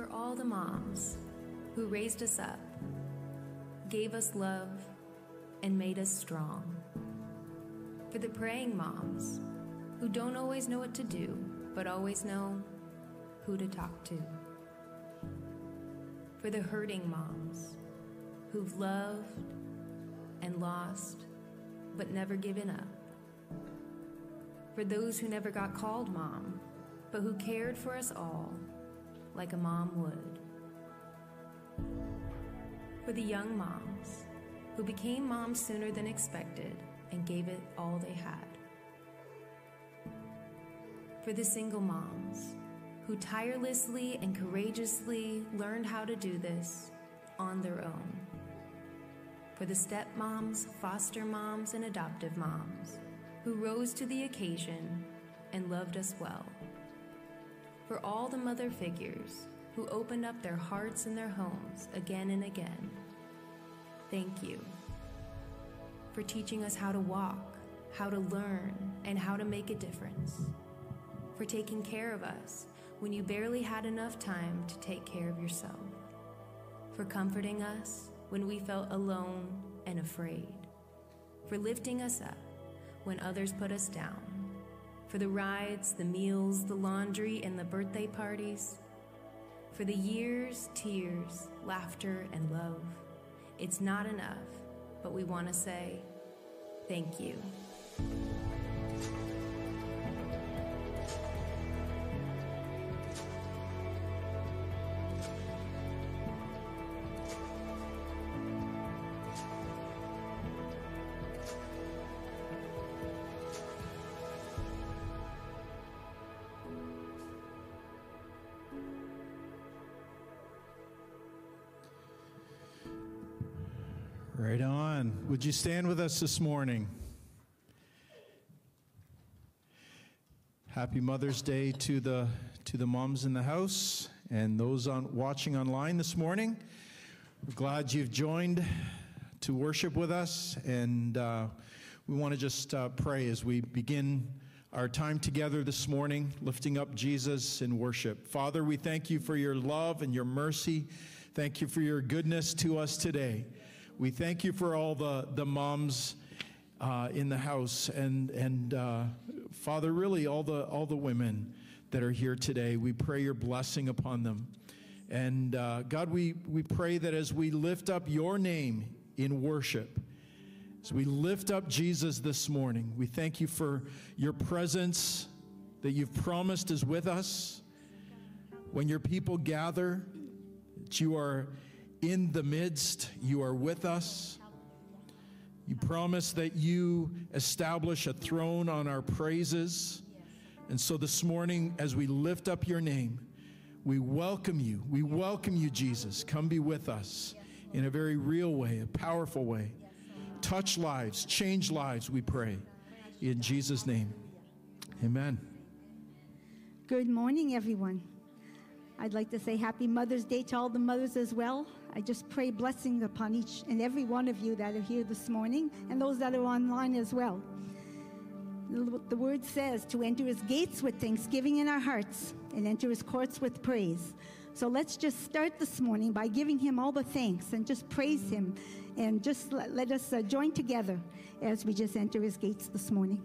for all the moms who raised us up, gave us love, and made us strong. For the praying moms who don't always know what to do, but always know who to talk to. For the hurting moms who've loved and lost, but never given up. For those who never got called mom, but who cared for us all like a mom would. For the young moms who became moms sooner than expected and gave it all they had. For the single moms who tirelessly and courageously learned how to do this on their own. For the stepmoms, foster moms, and adoptive moms who rose to the occasion and loved us well. For all the mother figures who opened up their hearts and their homes again and again. Thank you for teaching us how to walk, how to learn, and how to make a difference. For taking care of us when you barely had enough time to take care of yourself. For comforting us when we felt alone and afraid. For lifting us up when others put us down. For the rides, the meals, the laundry, and the birthday parties. For the years, tears, laughter, and love. It's not enough, but we want to say thank you. Right on. Would you stand with us this morning? Happy Mother's Day to the moms in the house and those watching online this morning. We're glad you've joined to worship with us, and we want to just pray as we begin our time together this morning, lifting up Jesus in worship. Father, we thank you for your love and your mercy. Thank you for your goodness to us today. We thank you for all the moms in the house, and Father, really all the women that are here today. We pray your blessing upon them. And God, we pray that as we lift up your name in worship, as we lift up Jesus this morning, we thank you for your presence that you've promised is with us. When your people gather, that you are in the midst, you are with us. You promise that you establish a throne on our praises. And so this morning, as we lift up your name, we welcome you. We welcome you, Jesus. Come be with us in a very real way, a powerful way. Touch lives, change lives, we pray. In Jesus' name, amen. Good morning, everyone. I'd like to say Happy Mother's Day to all the mothers as well. I just pray blessings upon each and every one of you that are here this morning and those that are online as well. The word says to enter his gates with thanksgiving in our hearts and enter his courts with praise. So let's just start this morning by giving him all the thanks and just praise him, and just let us join together as we just enter his gates this morning.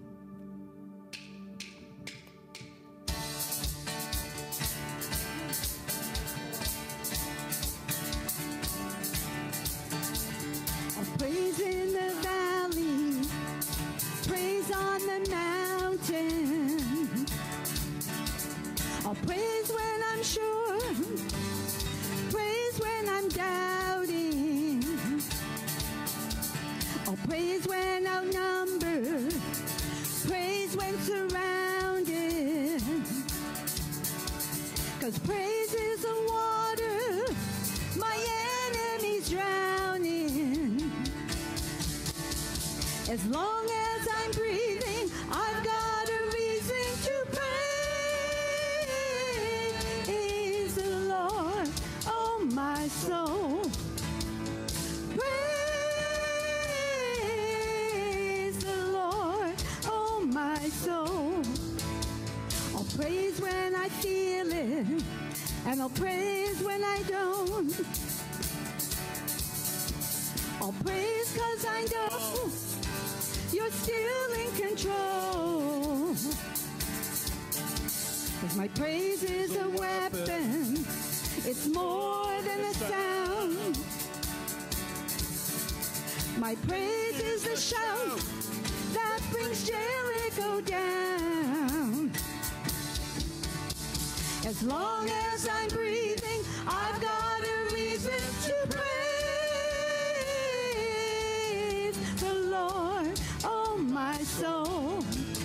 Praise in the valley, praise on the mountain. I'll praise when I'm sure, praise when I'm doubting. I'll praise when outnumbered, praise when surrounded. 'Cause praise is the water my enemies drowning. As long as I'm breathing, I've got a reason to praise the Lord, oh my soul. Praise the Lord, oh my soul. I'll praise when I feel it, And I'll praise when I don't. I'll praise 'cause I know you're still in control. 'Cause my praise is a weapon. It's more than a sound. My praise is a shout that brings Jericho down. As long as I'm breathing, I've got a reason to praise the Lord, oh my soul.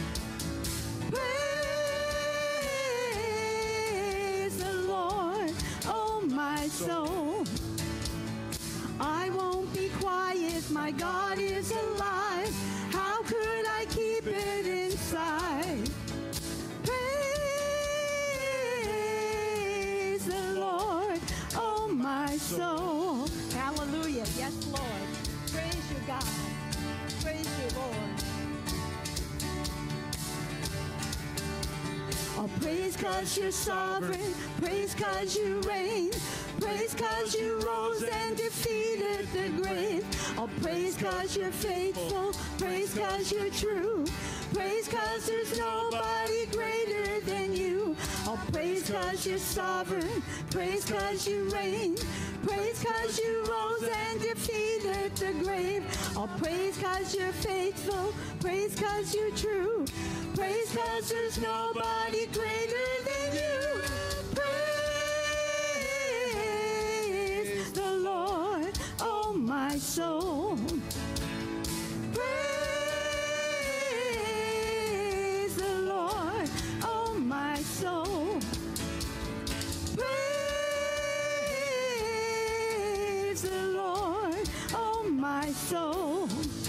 Praise the Lord, oh my soul. I won't be quiet, my God is alive. How could I keep it inside? Praise the Lord, oh my soul. Hallelujah. Yes, Lord. Praise you, God. Praise you, Lord. I'll praise 'cause you're sovereign. Praise 'cause you reign. Praise 'cause you rose and defeated the grave. I'll praise 'cause you're faithful. Praise 'cause you're true. Praise 'cause there's nobody greater than you. I'll praise 'cause you're sovereign. Praise 'cause you reign. Praise 'cause you rose and defeated the grave. I'll praise 'cause you're faithful. Praise 'cause you're true. Praise 'cause there's nobody greater than you. Praise the Lord, oh my soul. Praise the Lord, oh my soul. Praise the Lord, oh my soul.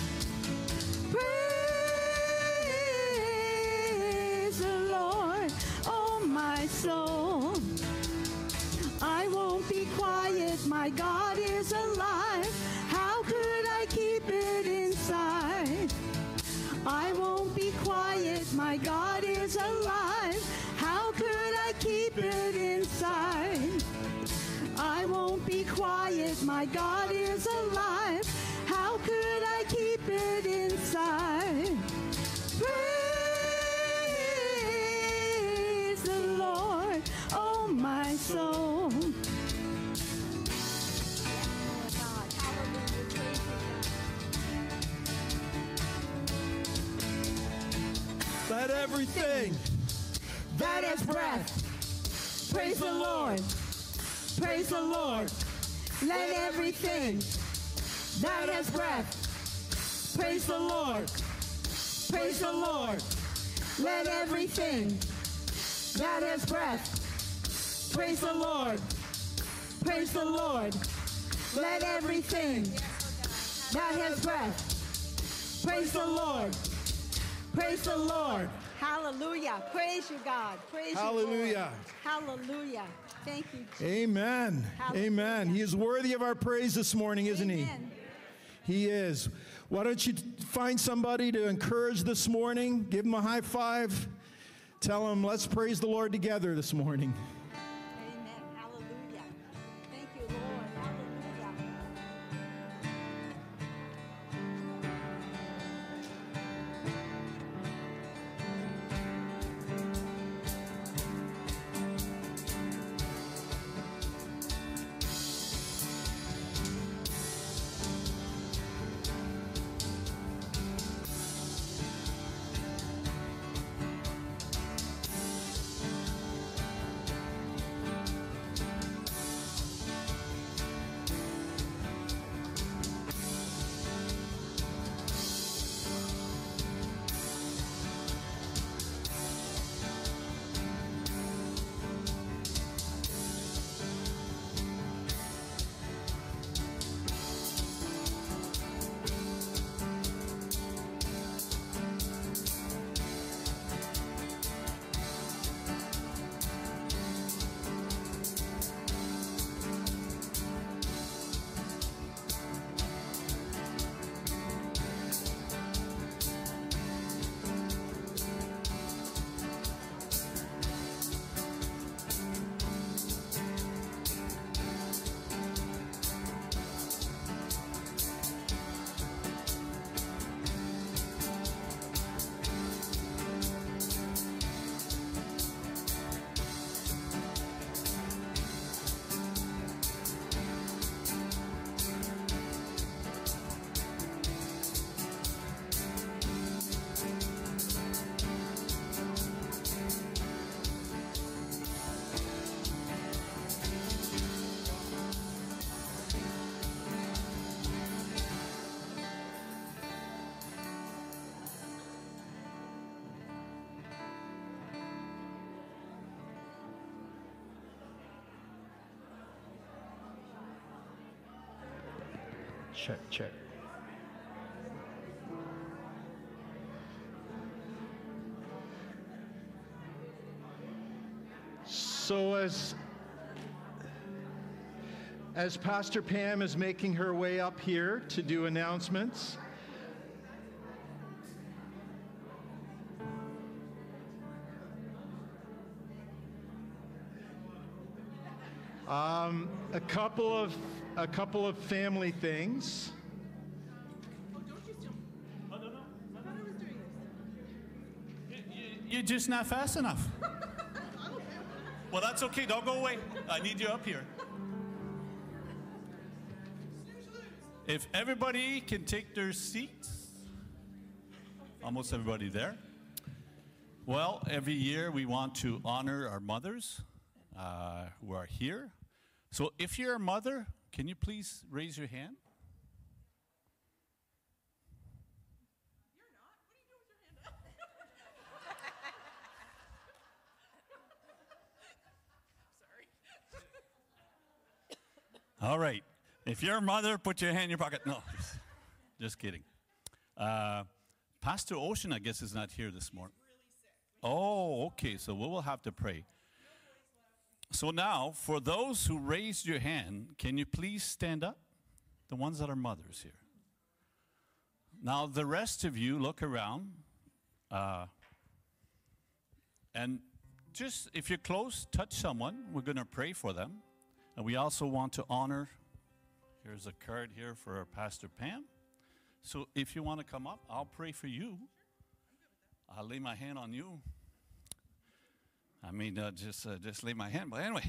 Praise the Lord, oh my soul. I won't be quiet, my God is alive. How could I keep it inside? I won't be quiet, my God is alive. How could I keep it inside? I won't be quiet, my God is alive. How could I keep it inside? Praise the Lord, oh my soul. Let everything that has breath praise the Lord. Praise the Lord. Let everything that has breath praise the Lord. Praise the Lord. Let everything that has breath praise the Lord. Praise the Lord. Let everything that has breath praise the Lord. Praise the Lord. Hallelujah. Praise you, God. Praise Hallelujah. you, Lord. Hallelujah. Thank you, Jesus. Amen. Hallelujah. Amen. He is worthy of our praise this morning, isn't Amen. he? He is. Why don't you find somebody to encourage this morning? Give them a high five. Tell them, let's praise the Lord together this morning. Amen. Hallelujah. Thank you, Lord. Hallelujah. Check, check. So as Pastor Pam is making her way up here to do announcements, a couple of family things. Oh, don't you still? Oh, no. I thought I was doing this. You're just not fast enough. Well, that's okay. Don't go away. I need you up here. If everybody can take their seats, almost everybody there. Well, every year we want to honor our mothers who are here. So if you're a mother, can you please raise your hand? You're not? What are you doing with your hand up? Sorry. All right. If you're a mother, put your hand in your pocket. No, just kidding. Pastor Ocean, I guess, is not here this morning. Oh, okay. So we will have to pray. So now, for those who raised your hand, can you please stand up? The ones that are mothers here. Now, the rest of you, look around. And just, if you're close, touch someone. We're going to pray for them. And we also want to honor. Here's a card here for our Pastor Pam. So if you want to come up, I'll pray for you. I'll lay my hand on you. I mean, just lay my hand. But anyway.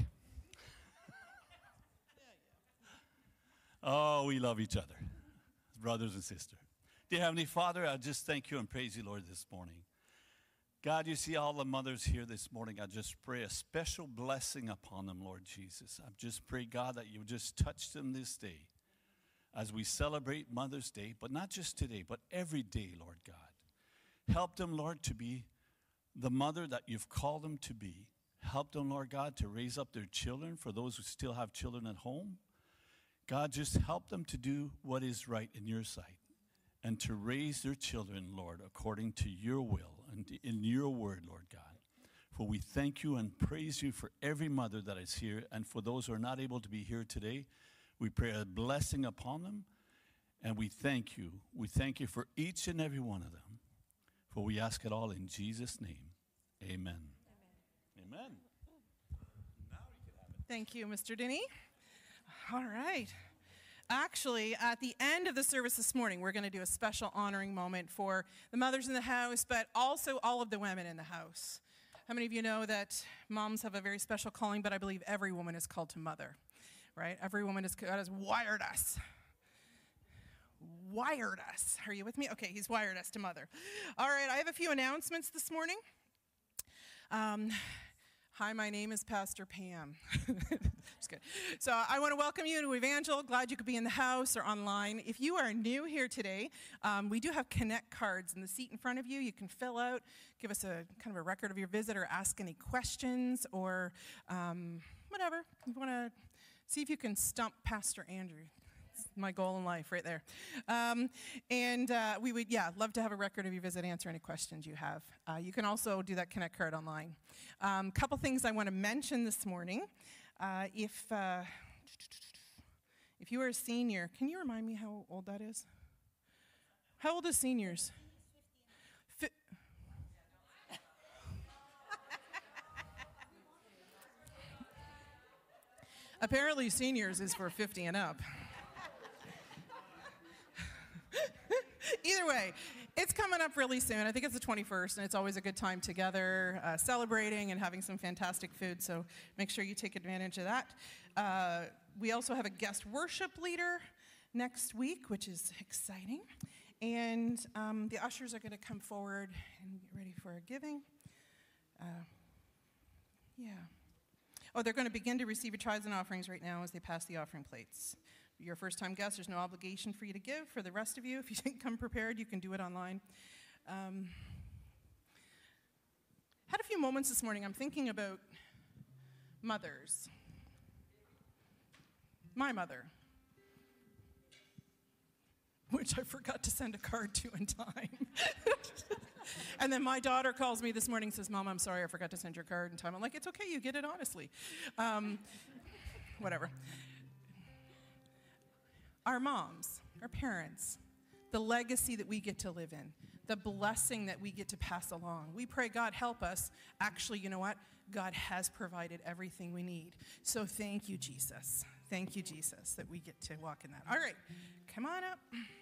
Oh, we love each other, brothers and sisters. Dear Heavenly Father, I just thank you and praise you, Lord, this morning. God, you see all the mothers here this morning. I just pray a special blessing upon them, Lord Jesus. I just pray, God, that you just touch them this day as we celebrate Mother's Day, but not just today, but every day, Lord God. Help them, Lord, to be the mother that you've called them to be. Help them, Lord God, to raise up their children for those who still have children at home. God, just help them to do what is right in your sight and to raise their children, Lord, according to your will and in your word, Lord God. For we thank you and praise you for every mother that is here, and for those who are not able to be here today, we pray a blessing upon them, and we thank you. We thank you for each and every one of them. For we ask it all in Jesus' name. Amen. Amen. Now we can have it. Thank you, Mr. Denny. All right. Actually, at the end of the service this morning, we're going to do a special honoring moment for the mothers in the house, but also all of the women in the house. How many of you know that moms have a very special calling, but I believe every woman is called to mother, right? Every woman God has wired us. Wired us. Are you with me? Okay, he's wired us to mother. All right, I have a few announcements this morning. Hi, my name is Pastor Pam. Just kidding. So I want to welcome you to Evangel. Glad you could be in the house or online. If you are new here today, we do have Connect cards in the seat in front of you. You can fill out, give us a kind of a record of your visit, or ask any questions, or whatever. You want to see if you can stump Pastor Andrew. My goal in life right there. We would, love to have a record of your visit, answer any questions you have. You can also do that Connect card online. Couple things I want to mention this morning. If you are a senior, can you remind me how old that is? How old is seniors? Apparently seniors is for 50 and up. Either way, it's coming up really soon. I think it's the 21st, and it's always a good time together, celebrating and having some fantastic food, so make sure you take advantage of that. We also have a guest worship leader next week, which is exciting, and the ushers are going to come forward and get ready for our giving. They're going to begin to receive your tithes and offerings right now as they pass the offering plates. Your first-time guest, there's no obligation for you to give. For the rest of you, if you didn't come prepared, you can do it online. Had a few moments this morning. I'm thinking about mothers. My mother. which I forgot to send a card to in time. And then my daughter calls me this morning and says, Mom, I'm sorry, I forgot to send your card in time. I'm like, it's okay, you get it honestly. Whatever. Our moms, our parents, the legacy that we get to live in, the blessing that we get to pass along. We pray, God, help us. Actually, you know what? God has provided everything we need. So thank you, Jesus. Thank you, Jesus, that we get to walk in that. All right, come on up.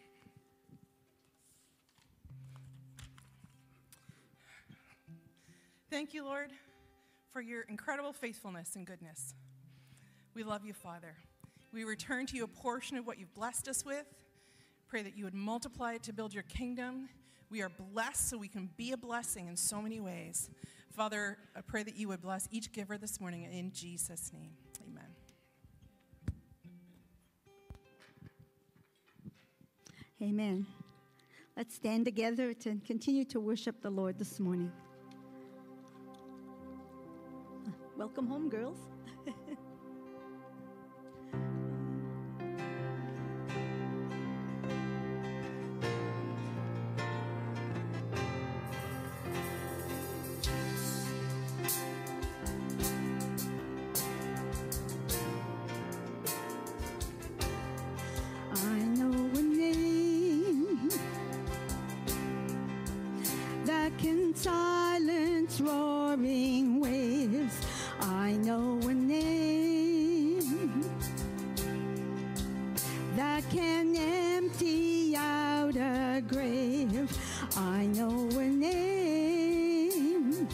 Thank you, Lord, for your incredible faithfulness and goodness. We love you, Father. We return to you a portion of what you've blessed us with. Pray that you would multiply it to build your kingdom. We are blessed so we can be a blessing in so many ways. Father, I pray that you would bless each giver this morning in Jesus' name. Amen. Amen. Let's stand together to continue to worship the Lord this morning. Welcome home, girls. Silence roaring waves. I know a name that can empty out a grave. I know a name.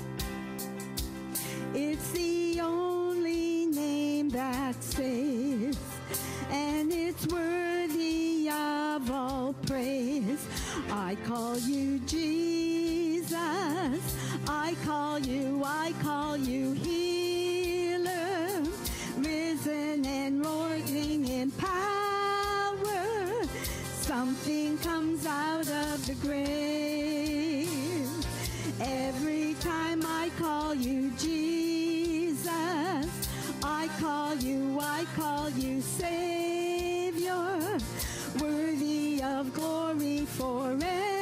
It's the only name that saves, and it's worthy of all praise. I call you Jesus. I call you healer, risen and roaring in power. Something comes out of the grave. Every time I call you Jesus, I call you Savior, worthy of glory forever.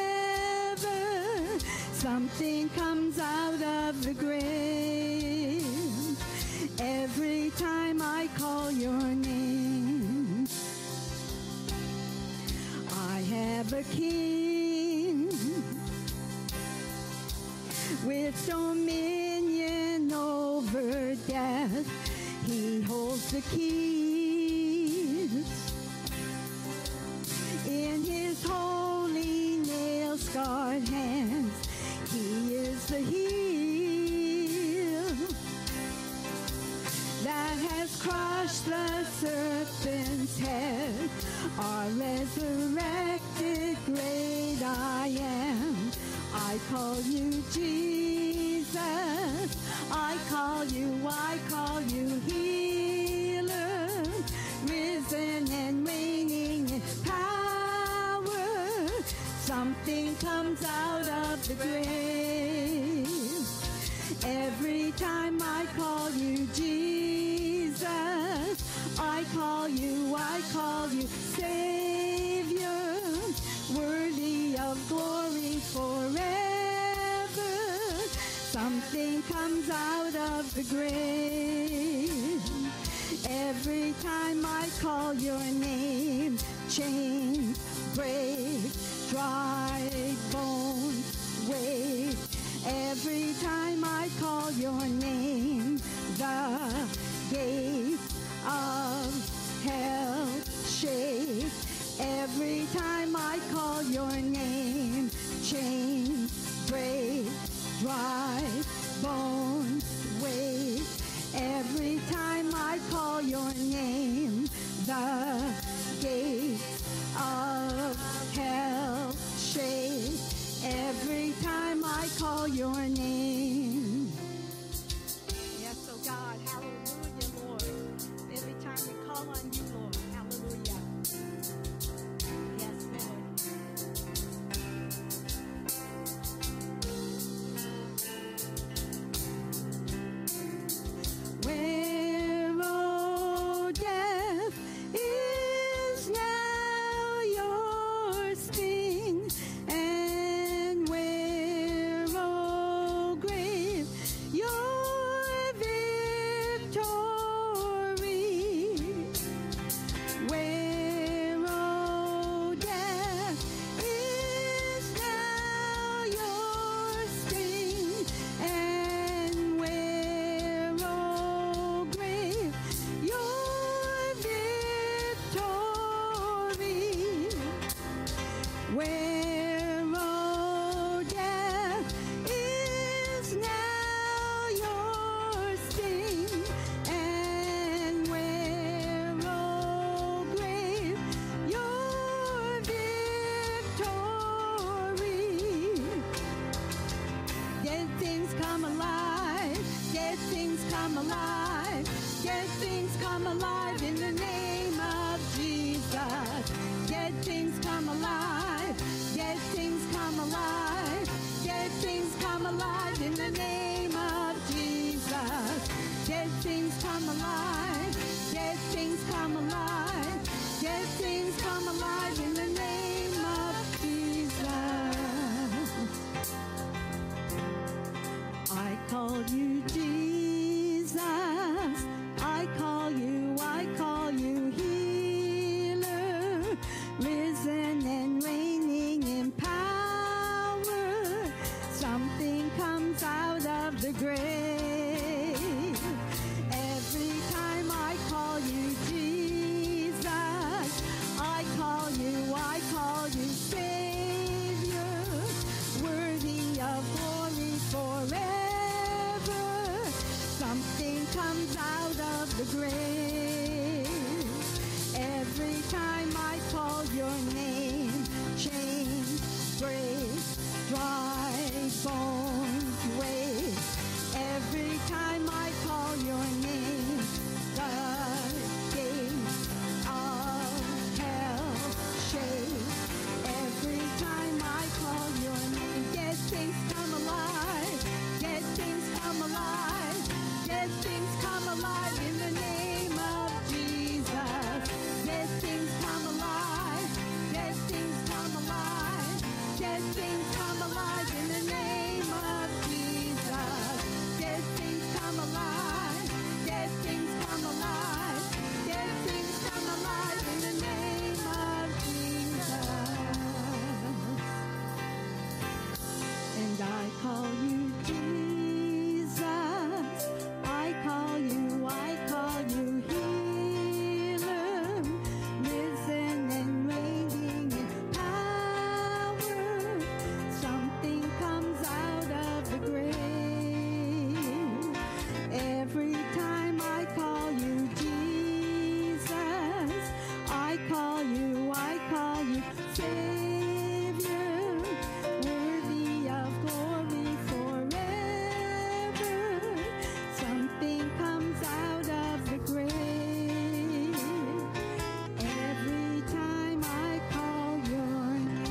Something comes out of the grave every time I call your name. I have a King with dominion over death. He holds the keys in his holy nail-scarred hands. He is the heel that has crushed the serpent's head. Our resurrected great I am. I call you Jesus. I call you healer, risen and reigning in power. Something comes out of the grave every time I call you Jesus. I call you Savior, worthy of glory forever. Something comes out of the grave every time I call your name. Chains break, dry bones wake. Every time I call your name, the gates of hell shake. Every time I call your name, chains break, dry bones wake. Every time I call your name, the gates of hell shake. Every time I call your name. Yes, oh God, hallelujah, Lord. Every time we call on you, Lord, hallelujah. Yes, Lord. Where, oh, death is now your alive. Dead things come alive in the name of Jesus. Dead things come alive. Dead things come alive. Dead things come alive in the name of Jesus. Dead things come alive. Dead things come alive. Dead things come alive in the name of Jesus. I call you Jesus. I call you healer. Risen and reigning in power. Something comes out of the grave. Every time I call you Jesus, I call you Savior, worthy of glory forever. Something comes out of the grave. Every time I call your name, chains break, dry bones wake. Every time I call your name, the gates of hell shake. Every time I call your name, dead things come alive. Dead things come alive. Dead things come alive in the name of Jesus. Dead things come alive. Dead things come alive. Dead things come alive in the name of Jesus. Dead things come alive. Dead things come alive. Dead things come alive in the name of Jesus. And I call you Jesus. I call you healer. Risen and reigning in power. Something comes out of the grave. Every time I call you Jesus, I call you Savior, worthy of glory forever. Something comes out of the grave. Every time I call your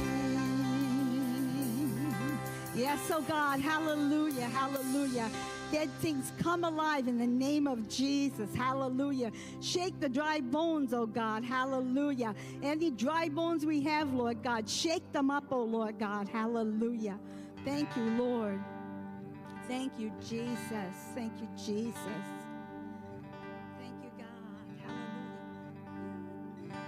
name. Yes, oh God, hallelujah, hallelujah. Dead things come alive in the name of Jesus. Hallelujah. Shake the dry bones, oh God. Hallelujah. Any dry bones we have, Lord God, shake them up, oh Lord God. Hallelujah. Thank you, Lord. Thank you, Jesus. Thank you, Jesus. Thank you, God. Hallelujah.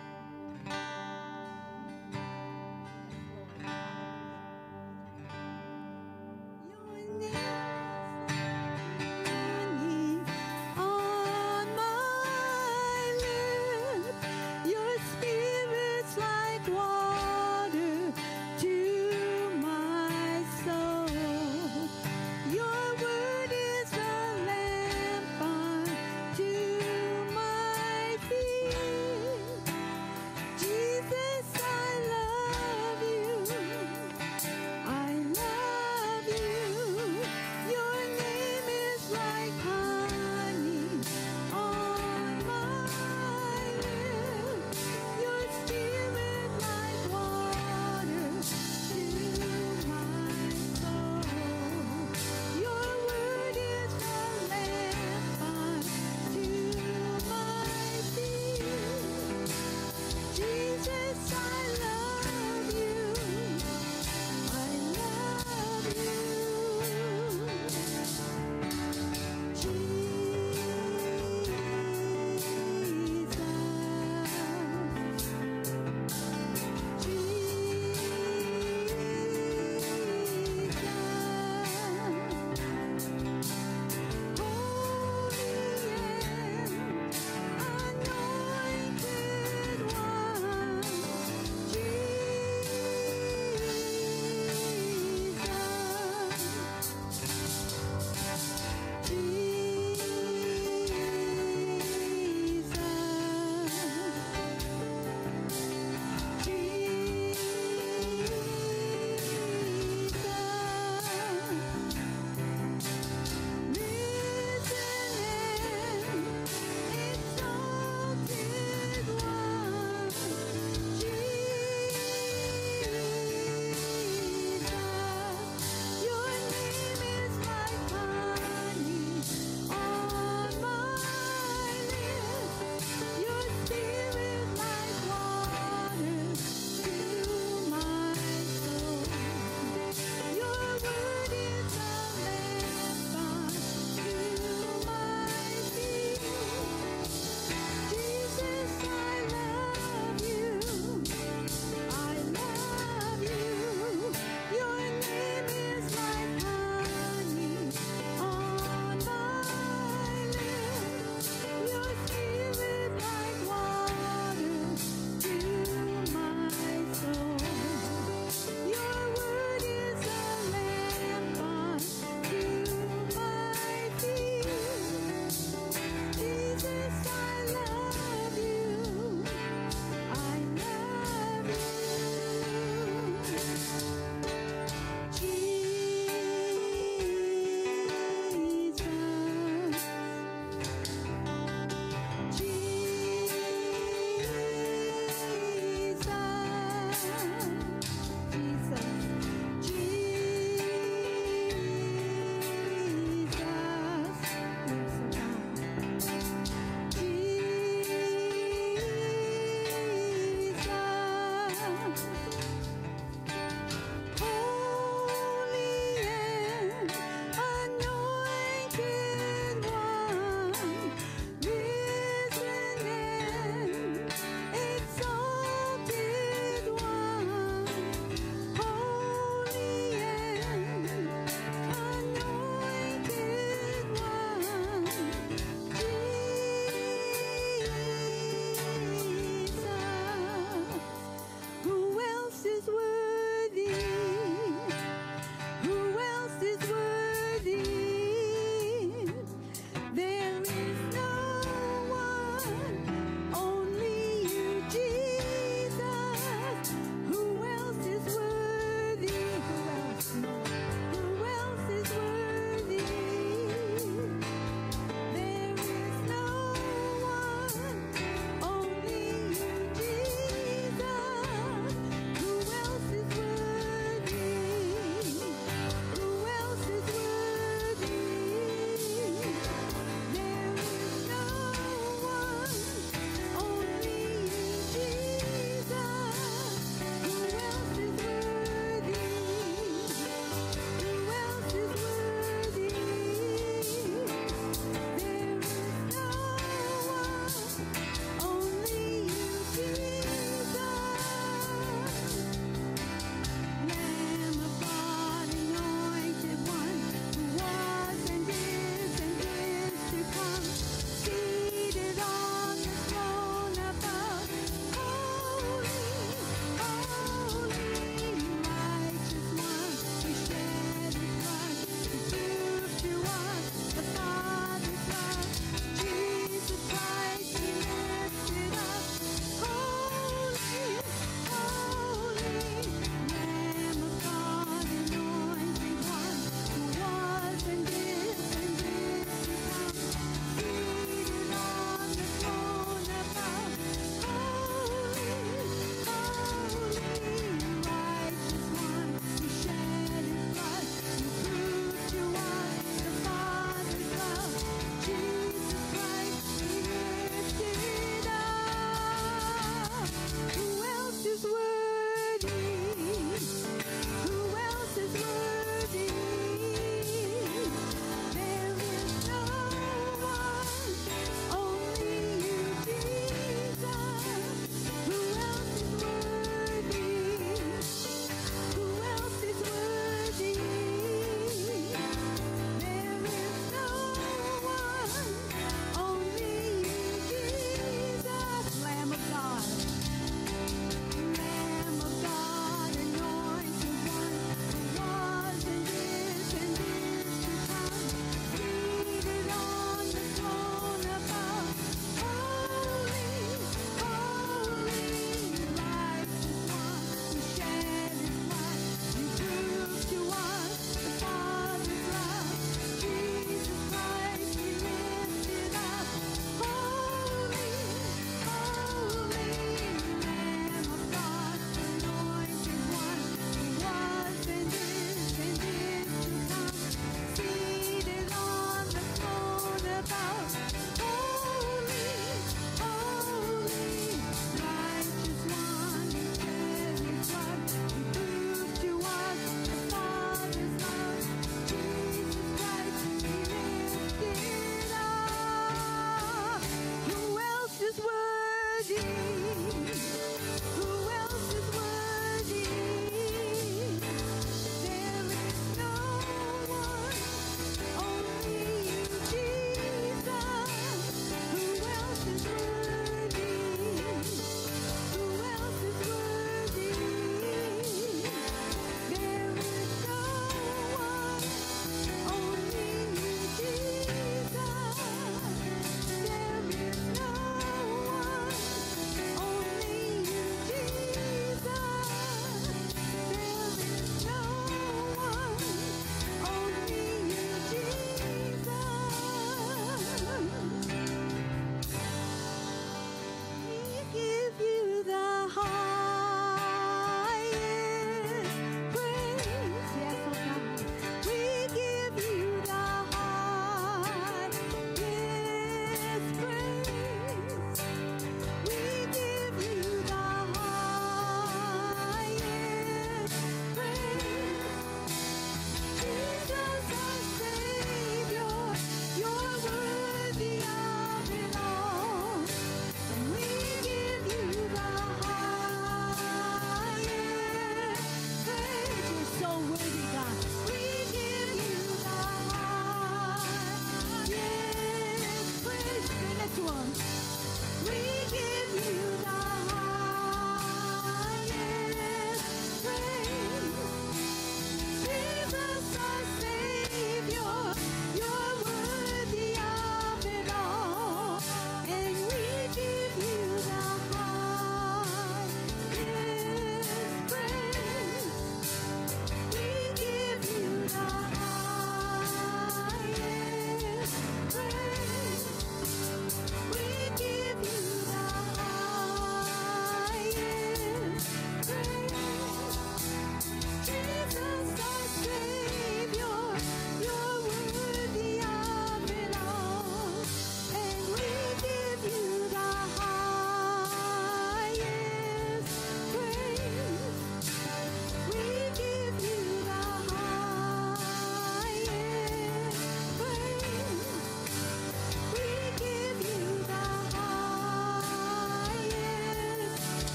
Your name on my lips, your spirit's like water to my soul. Your word is a lamp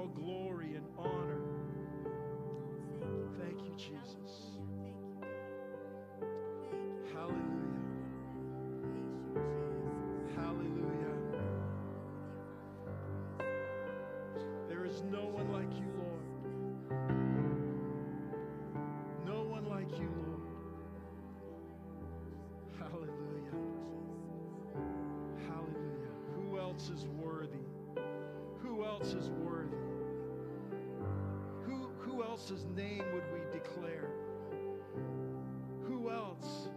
all glory and honor. Thank you, Jesus. Hallelujah. Hallelujah. There is no one like you, Lord. No one like you, Lord. Hallelujah. Hallelujah. Who else is worthy? Who else is worthy? Who else's name would we declare? Who else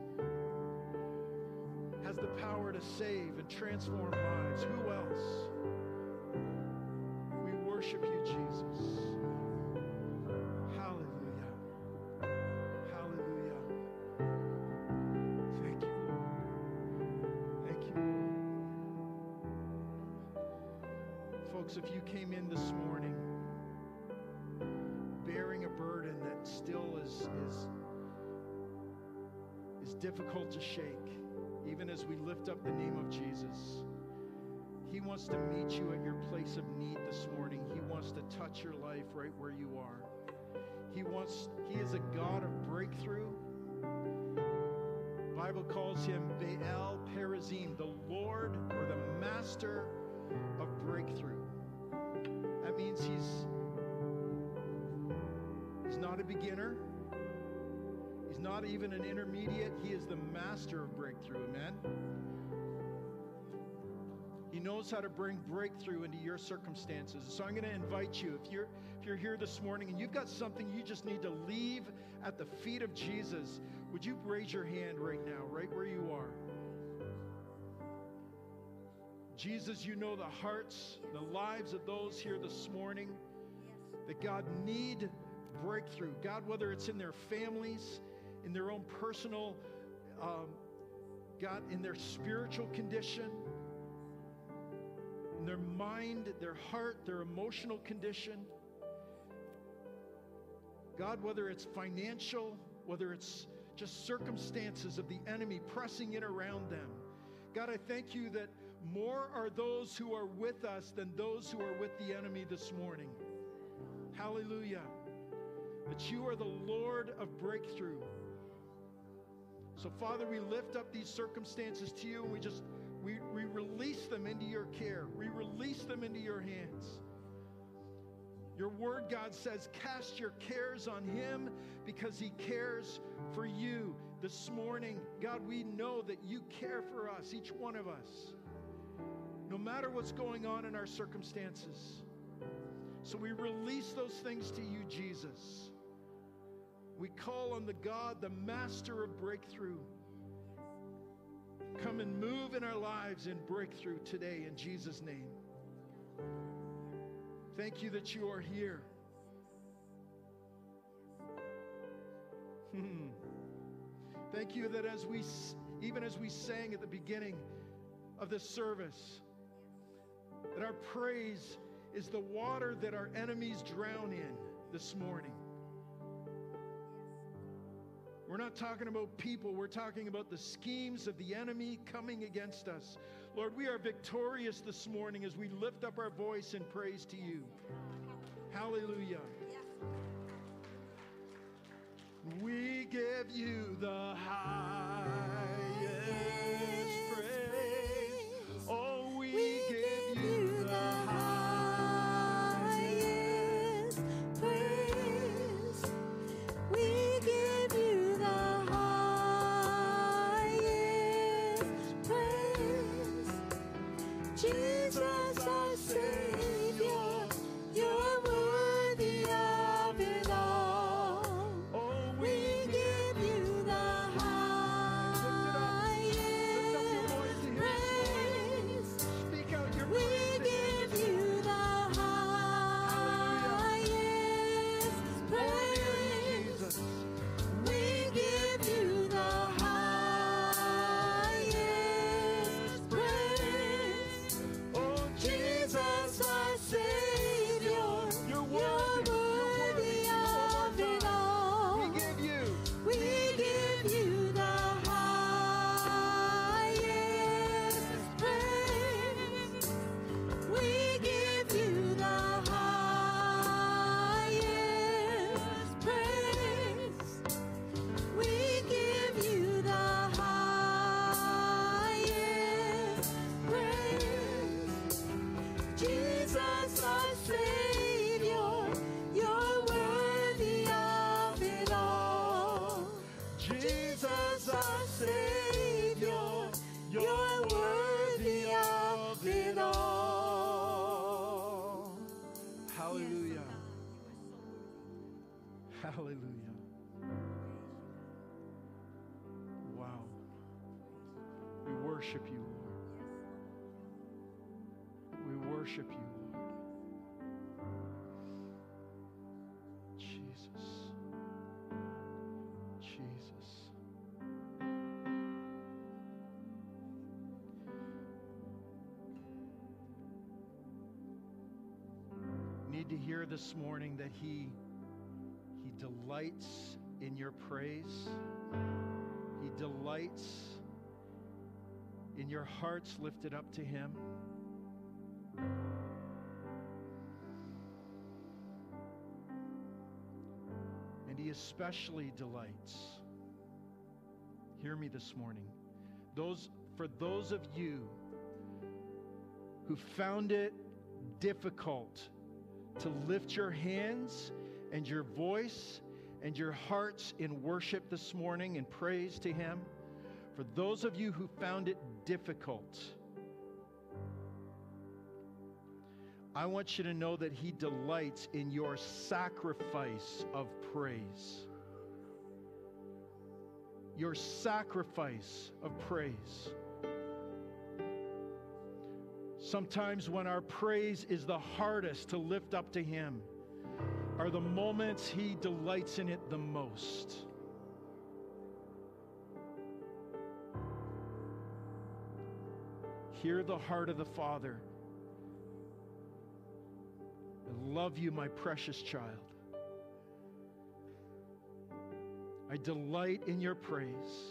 has the power to save and transform lives? Who else? We worship you, Jesus. Hallelujah. Hallelujah. Thank you, Lord. Thank you, Lord. Folks, if you came in this morning bearing a burden that still is difficult to shake, even as we lift up the name of Jesus, He wants to meet you at your place of need this morning. He wants to touch your life right where you are. He is a God of breakthrough. The Bible calls Him Baal Perazim, the Lord or the Master of breakthrough. That means He's not a beginner. He's not even an intermediate. He is the master of breakthrough. Amen. He knows how to bring breakthrough into your circumstances. So I'm going to invite you, if you're here this morning and you've got something you just need to leave at the feet of Jesus, would you raise your hand right now, right where you are? Jesus, you know the hearts, the lives of those here this morning that God need breakthrough. God, whether it's in their families, in their own personal, God, in their spiritual condition, in their mind, their heart, their emotional condition. God, whether it's financial, whether it's just circumstances of the enemy pressing in around them. God, I thank you that more are those who are with us than those who are with the enemy this morning. Hallelujah. That you are the Lord of breakthrough. So, Father, we lift up these circumstances to you, and we release them into your care. We release them into your hands. Your word, God, says, cast your cares on Him because He cares for you. This morning, God, we know that you care for us, each one of us, no matter what's going on in our circumstances. So we release those things to you, Jesus. We call on the God, the master of breakthrough. Come and move in our lives in breakthrough today in Jesus' name. Thank you that you are here. Thank you that even as we sang at the beginning of this service, that our praise is the water that our enemies drown in this morning. We're not talking about people. We're talking about the schemes of the enemy coming against us. Lord, we are victorious this morning as we lift up our voice in praise to you. Hallelujah. We give you the highest praise. Oh, we give you the highest praise. We give you the highest praise. Jesus, our Savior, you're worthy of it all. Oh, we give you the highest. Jesus, our Savior, you're worthy of it all. Jesus, our Savior, you're worthy of it all. Hallelujah. Hallelujah. Wow. We worship you, Lord. We worship you, Lord. Jesus. Jesus. Need to hear this morning that He delights in your praise. He delights in your hearts lifted up to Him. And He especially delights. Hear me this morning. For those of you who found it difficult to lift your hands and your voice and your hearts in worship this morning and praise to Him, for those of you who found it difficult, I want you to know that He delights in your sacrifice of praise. Your sacrifice of praise. Sometimes when our praise is the hardest to lift up to Him are the moments He delights in it the most. Hear the heart of the Father. I love you, my precious child. I delight in your praise.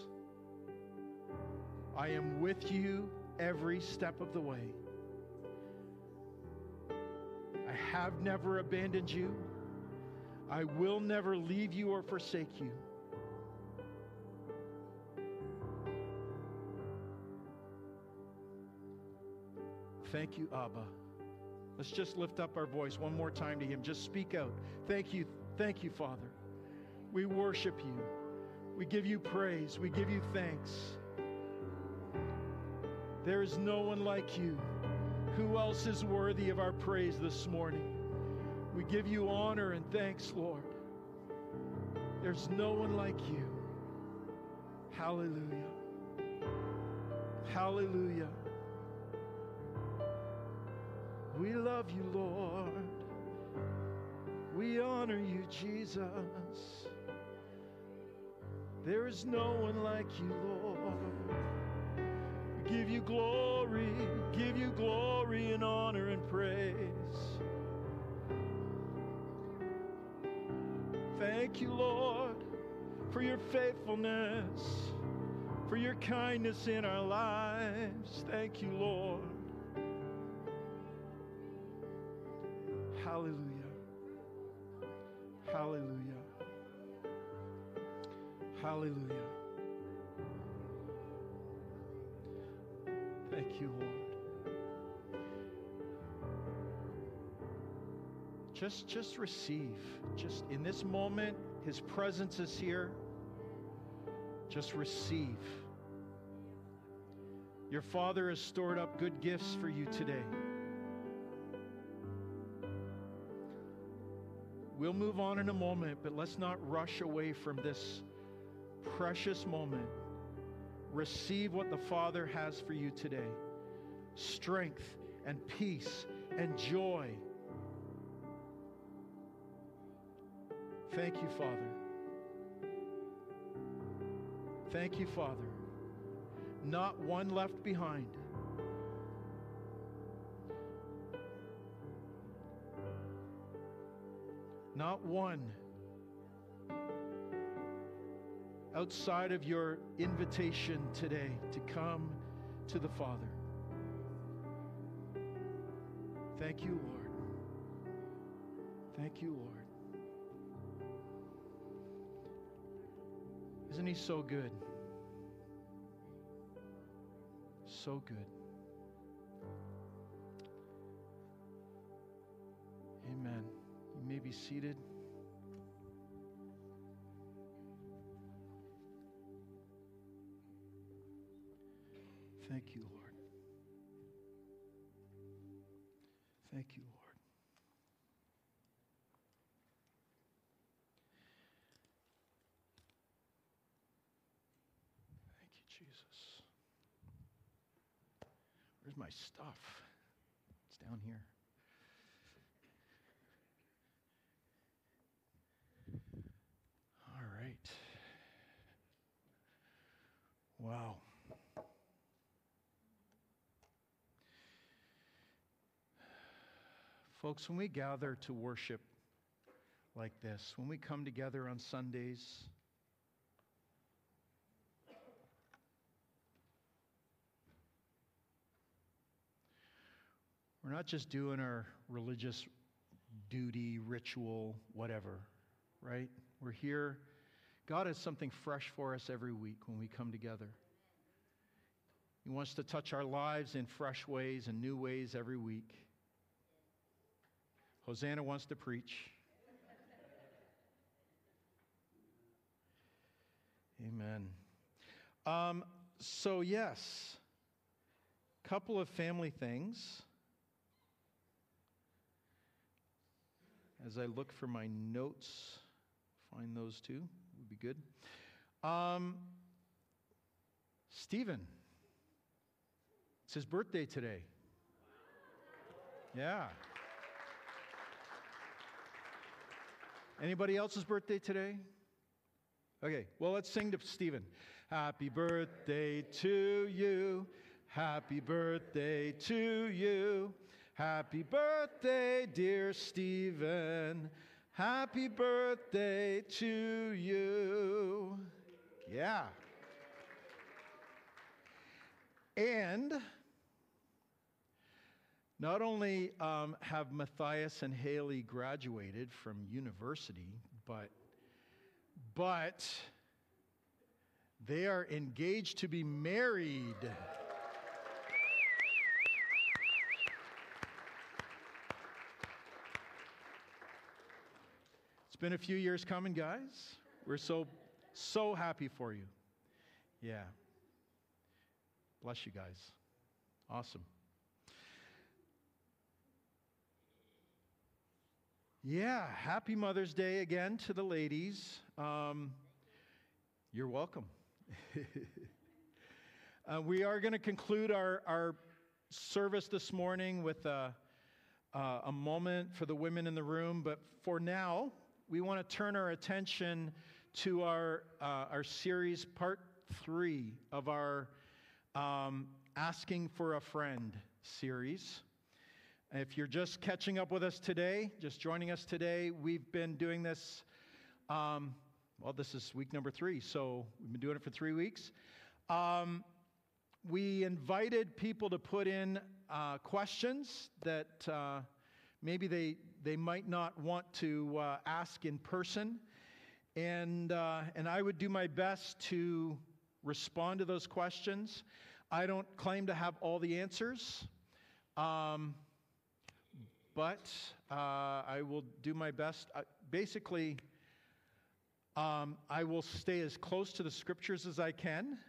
I am with you every step of the way. I have never abandoned you. I will never leave you or forsake you. Thank you, Abba. Let's just lift up our voice one more time to Him. Just speak out. Thank you, Father. We worship you. We give you praise. We give you thanks. There is no one like you. Who else is worthy of our praise this morning? We give you honor and thanks, Lord. There's no one like you. Hallelujah. Hallelujah. We love you, Lord. We honor you, Jesus. There is no one like you, Lord. We give you glory and honor and praise. Thank you, Lord, for your faithfulness, for your kindness in our lives. Thank you, Lord. Hallelujah. Hallelujah. Hallelujah. Thank you, Lord. Just receive. Just in this moment, His presence is here. Just receive. Your Father has stored up good gifts for you today. We'll move on in a moment, but let's not rush away from this precious moment. Receive what the Father has for you today. Strength and peace and joy. Thank you, Father. Thank you, Father. Not one left behind. Not one outside of your invitation today to come to the Father. Thank you, Lord. Thank you, Lord. Isn't He so good? So good. be seated. Thank you, Lord. Thank you, Lord. Thank you, Jesus. Where's my stuff? It's down here. All right. Wow. Folks, when we gather to worship like this, when we come together on Sundays, we're not just doing our religious duty, ritual, whatever, right? We're here. God has something fresh for us every week when we come together. He wants to touch our lives in fresh ways and new ways every week. Hosanna wants to preach. Amen. So yes, couple of family things. As I look for my notes, find those two would be good. Stephen, it's his birthday today. Yeah. Anybody else's birthday today? Okay, well, let's sing to Stephen. Happy birthday to you. Happy birthday to you. Happy birthday, dear Stephen. Happy birthday to you. Yeah. And not only have Matthias and Haley graduated from university, but they are engaged to be married. It's been a few years coming, guys. We're so happy for you. Yeah. Bless you guys. Awesome. Yeah, happy Mother's Day again to the ladies. You're welcome. We are going to conclude our service this morning with a moment for the women in the room. But for now, we want to turn our attention to our series, part 3 of our Asking for a Friend series. If you're just catching up with us today, just joining us today, we've been doing this, this is week number 3, so we've been doing it for 3 weeks. We invited people to put in questions that maybe they might not want to ask in person, and I would do my best to respond to those questions. I don't claim to have all the answers. But I will do my best. I will stay as close to the scriptures as I can.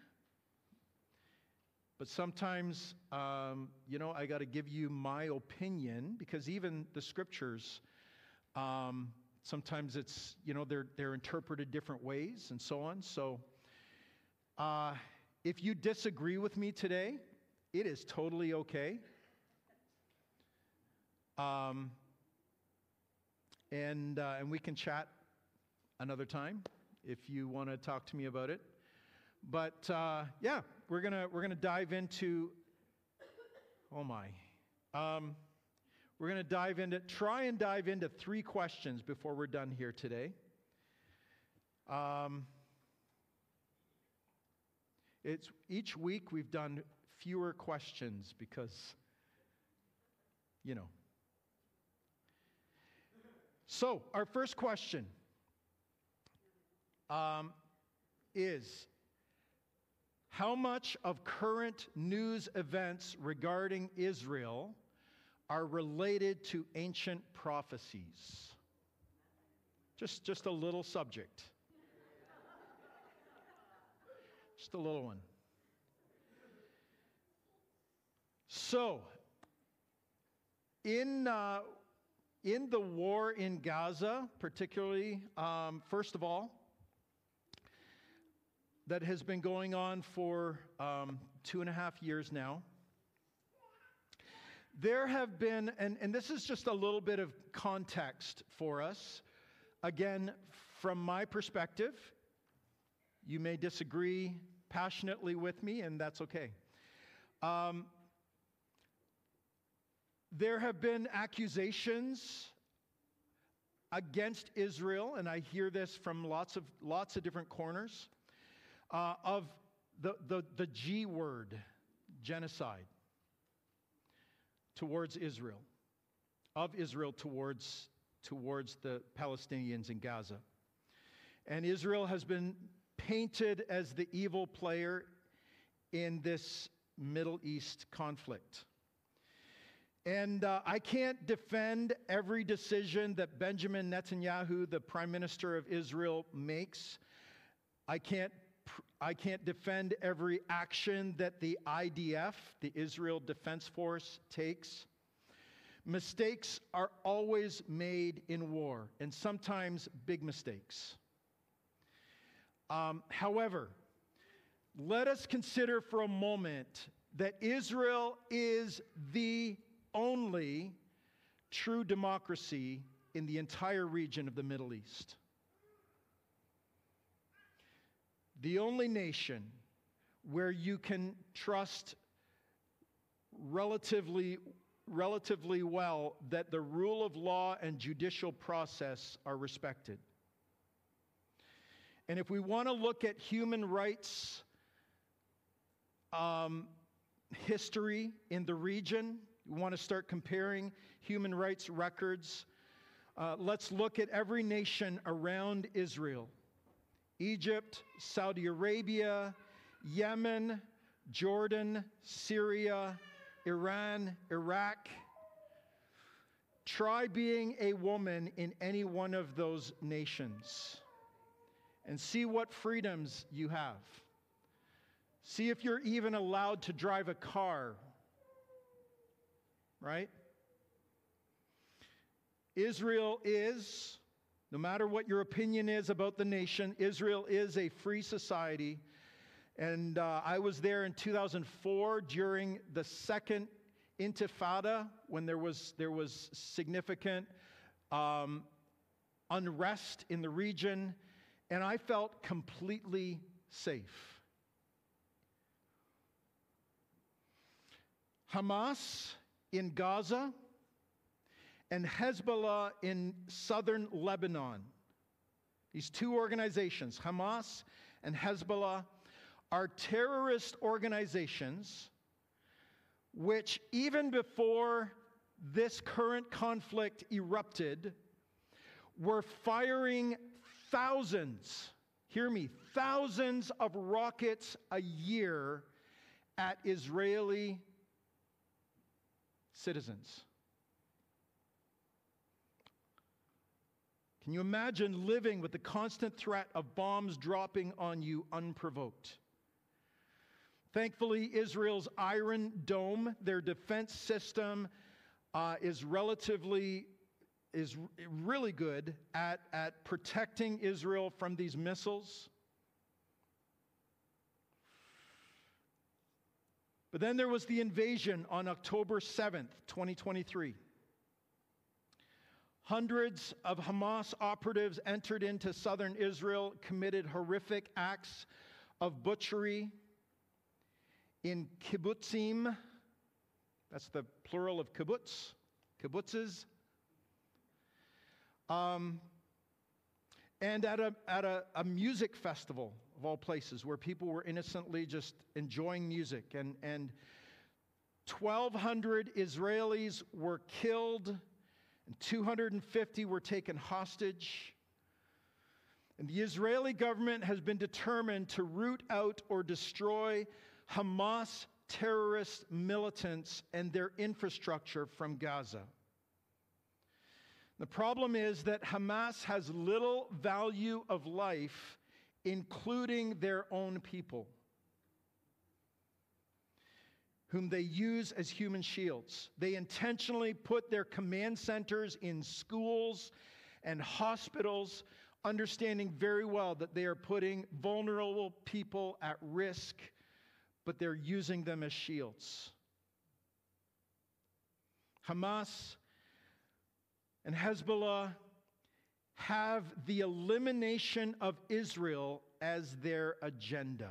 But sometimes, I got to give you my opinion, because even the scriptures, sometimes it's, they're interpreted different ways and so on. So if you disagree with me today, it is totally okay. And we can chat another time if you want to talk to me about it. But we're gonna dive into. Oh my, we're gonna try and dive into 3 questions before we're done here today. It's each week we've done fewer questions because, So, our first question is, how much of current news events regarding Israel are related to ancient prophecies? Just a little subject. Just a little one. So, in the war in Gaza, particularly, first of all, that has been going on for 2.5 years now. There have been, and this is just a little bit of context for us. Again, from my perspective, you may disagree passionately with me, and that's okay. There have been accusations against Israel, and I hear this from lots of different corners, of the G word, genocide, towards Israel, of Israel towards the Palestinians in Gaza. And Israel has been painted as the evil player in this Middle East conflict. And I can't defend every decision that Benjamin Netanyahu, the Prime Minister of Israel, makes. I can't defend every action that the IDF, the Israel Defense Force, takes. Mistakes are always made in war, and sometimes big mistakes. However, let us consider for a moment that Israel is the only true democracy in the entire region of the Middle East. The only nation where you can trust relatively well that the rule of law and judicial process are respected. And if we want to look at human rights history in the region, we want to start comparing human rights records, let's look at every nation around Israel. Egypt, Saudi Arabia, Yemen, Jordan, Syria, Iran, Iraq. Try being a woman in any one of those nations and see what freedoms you have. See if you're even allowed to drive a car, right? Israel is, no matter what your opinion is about the nation, Israel is a free society. And I was there in 2004 during the second Intifada, when there was significant unrest in the region, and I felt completely safe. Hamas in Gaza and Hezbollah in southern Lebanon, these two organizations, Hamas and Hezbollah, are terrorist organizations which, even before this current conflict erupted, were firing thousands, hear me, thousands of rockets a year at Israeli citizens. Can you imagine living with the constant threat of bombs dropping on you unprovoked? Thankfully, Israel's Iron Dome, their defense system, is really good at protecting Israel from these missiles. But then there was the invasion on October 7th, 2023. Hundreds of Hamas operatives entered into southern Israel, committed horrific acts of butchery in kibbutzim. That's the plural of kibbutz, kibbutzes. And at a music festival, of all places, where people were innocently just enjoying music. And 1,200 Israelis were killed, and 250 were taken hostage. And the Israeli government has been determined to root out or destroy Hamas terrorist militants and their infrastructure from Gaza. The problem is that Hamas has little value of life, including their own people, whom they use as human shields. They intentionally put their command centers in schools and hospitals, understanding very well that they are putting vulnerable people at risk, but they're using them as shields. Hamas and Hezbollah have the elimination of Israel as their agenda.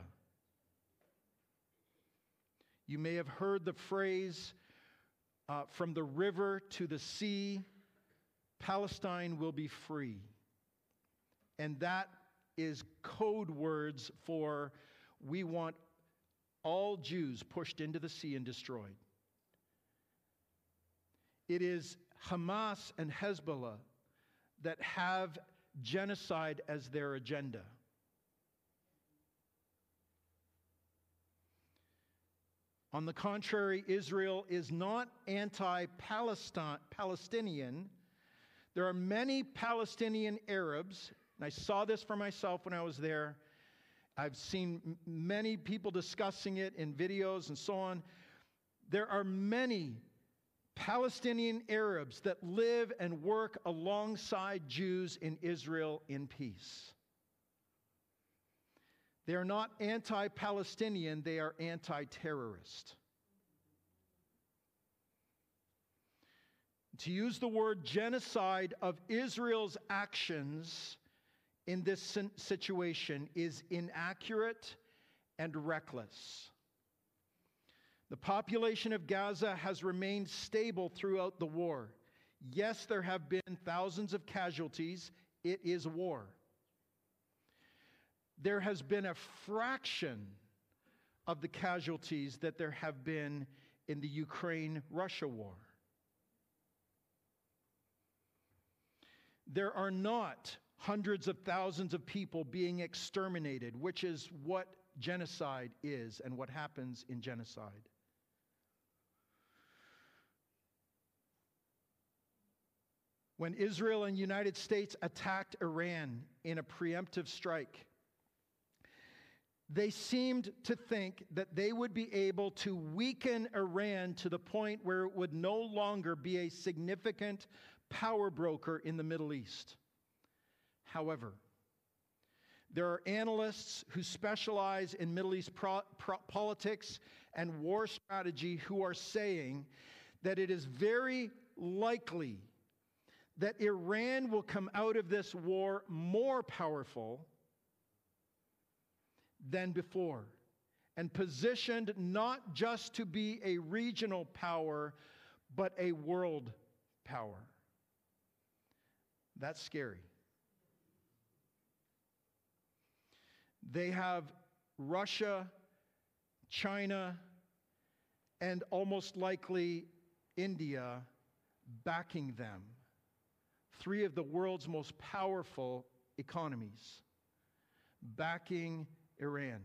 You may have heard the phrase, from the river to the sea, Palestine will be free. And that is code words for we want all Jews pushed into the sea and destroyed. It is Hamas and Hezbollah that have genocide as their agenda. On the contrary, Israel is not anti-Palestinian. There are many Palestinian Arabs, and I saw this for myself when I was there. I've seen many people discussing it in videos and so on. There are many Palestinian Arabs that live and work alongside Jews in Israel in peace. They are not anti-Palestinian, they are anti-terrorist. To use the word genocide of Israel's actions in this situation is inaccurate and reckless. The population of Gaza has remained stable throughout the war. Yes, there have been thousands of casualties. It is war. There has been a fraction of the casualties that there have been in the Ukraine-Russia war. There are not hundreds of thousands of people being exterminated, which is what genocide is and what happens in genocide. When Israel and the United States attacked Iran in a preemptive strike, they seemed to think that they would be able to weaken Iran to the point where it would no longer be a significant power broker in the Middle East. However, there are analysts who specialize in Middle East politics and war strategy who are saying that it is very likely that Iran will come out of this war more powerful than before, and positioned not just to be a regional power, but a world power. That's scary. They have Russia, China, and almost likely India backing them. Three of the world's most powerful economies backing Iran.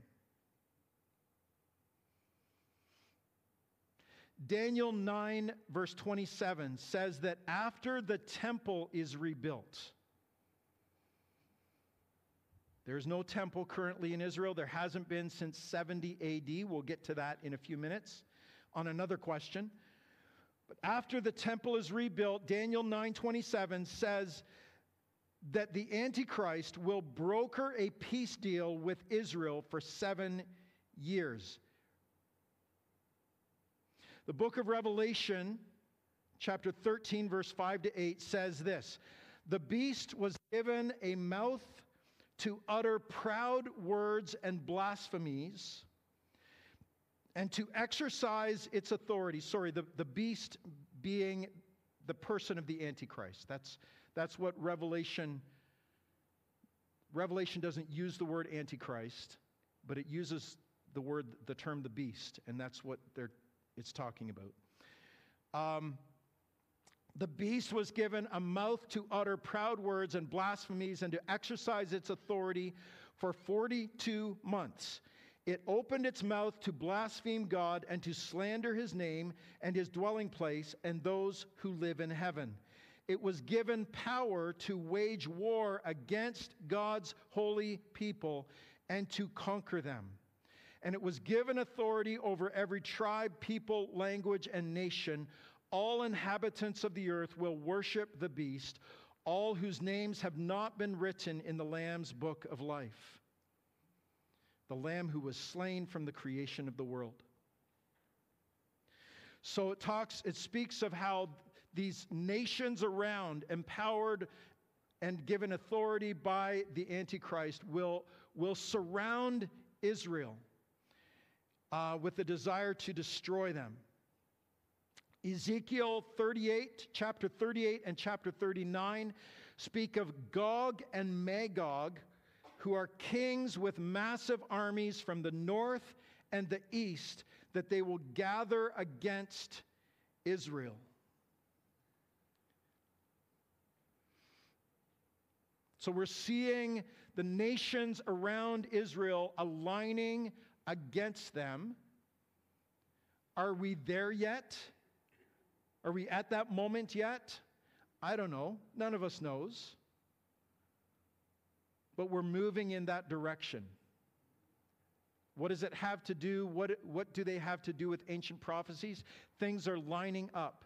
Daniel 9, verse 27 says that after the temple is rebuilt, there's no temple currently in Israel. There hasn't been since 70 AD. We'll get to that in a few minutes on another question. But after the temple is rebuilt, Daniel 9:27 says that the Antichrist will broker a peace deal with Israel for 7 years. The book of Revelation, chapter 13, verse 5 to 8, says this: "The beast was given a mouth to utter proud words and blasphemies, and to exercise its authority." Sorry, the beast being the person of the Antichrist. That's what Revelation doesn't use the word Antichrist, but it uses the term the beast, and that's what it's talking about. The beast was given a mouth to utter proud words and blasphemies and to exercise its authority for 42 months. It opened its mouth to blaspheme God and to slander his name and his dwelling place and those who live in heaven. it was given power to wage war against God's holy people and to conquer them. And it was given authority over every tribe, people, language, and nation. All inhabitants of the earth will worship the beast, all whose names have not been written in the Lamb's book of life. The Lamb who was slain from the creation of the world. So it speaks of how these nations around, empowered and given authority by the Antichrist, will surround Israel with the desire to destroy them. Ezekiel 38, chapter 38 and chapter 39 speak of Gog and Magog, who are kings with massive armies from the north and the east, that they will gather against Israel. So we're seeing the nations around Israel aligning against them. Are we there yet? Are we at that moment yet? I don't know. None of us knows. But we're moving in that direction. What does it have to do? What do they have to do with ancient prophecies? Things are lining up.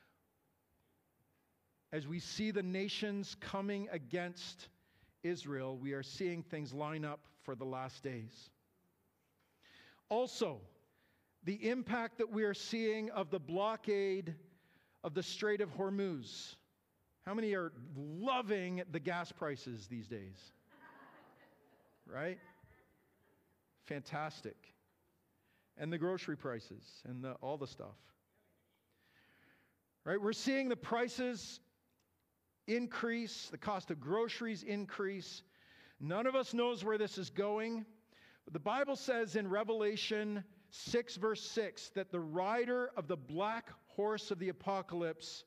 As we see the nations coming against Israel, we are seeing things line up for the last days. Also, the impact that we are seeing of the blockade of the Strait of Hormuz. How many are loving the gas prices these days? Right? Fantastic. And the grocery prices and all the stuff. Right? We're seeing the prices increase, the cost of groceries increase. None of us knows where this is going. But the Bible says in Revelation 6, verse 6, that the rider of the black horse of the apocalypse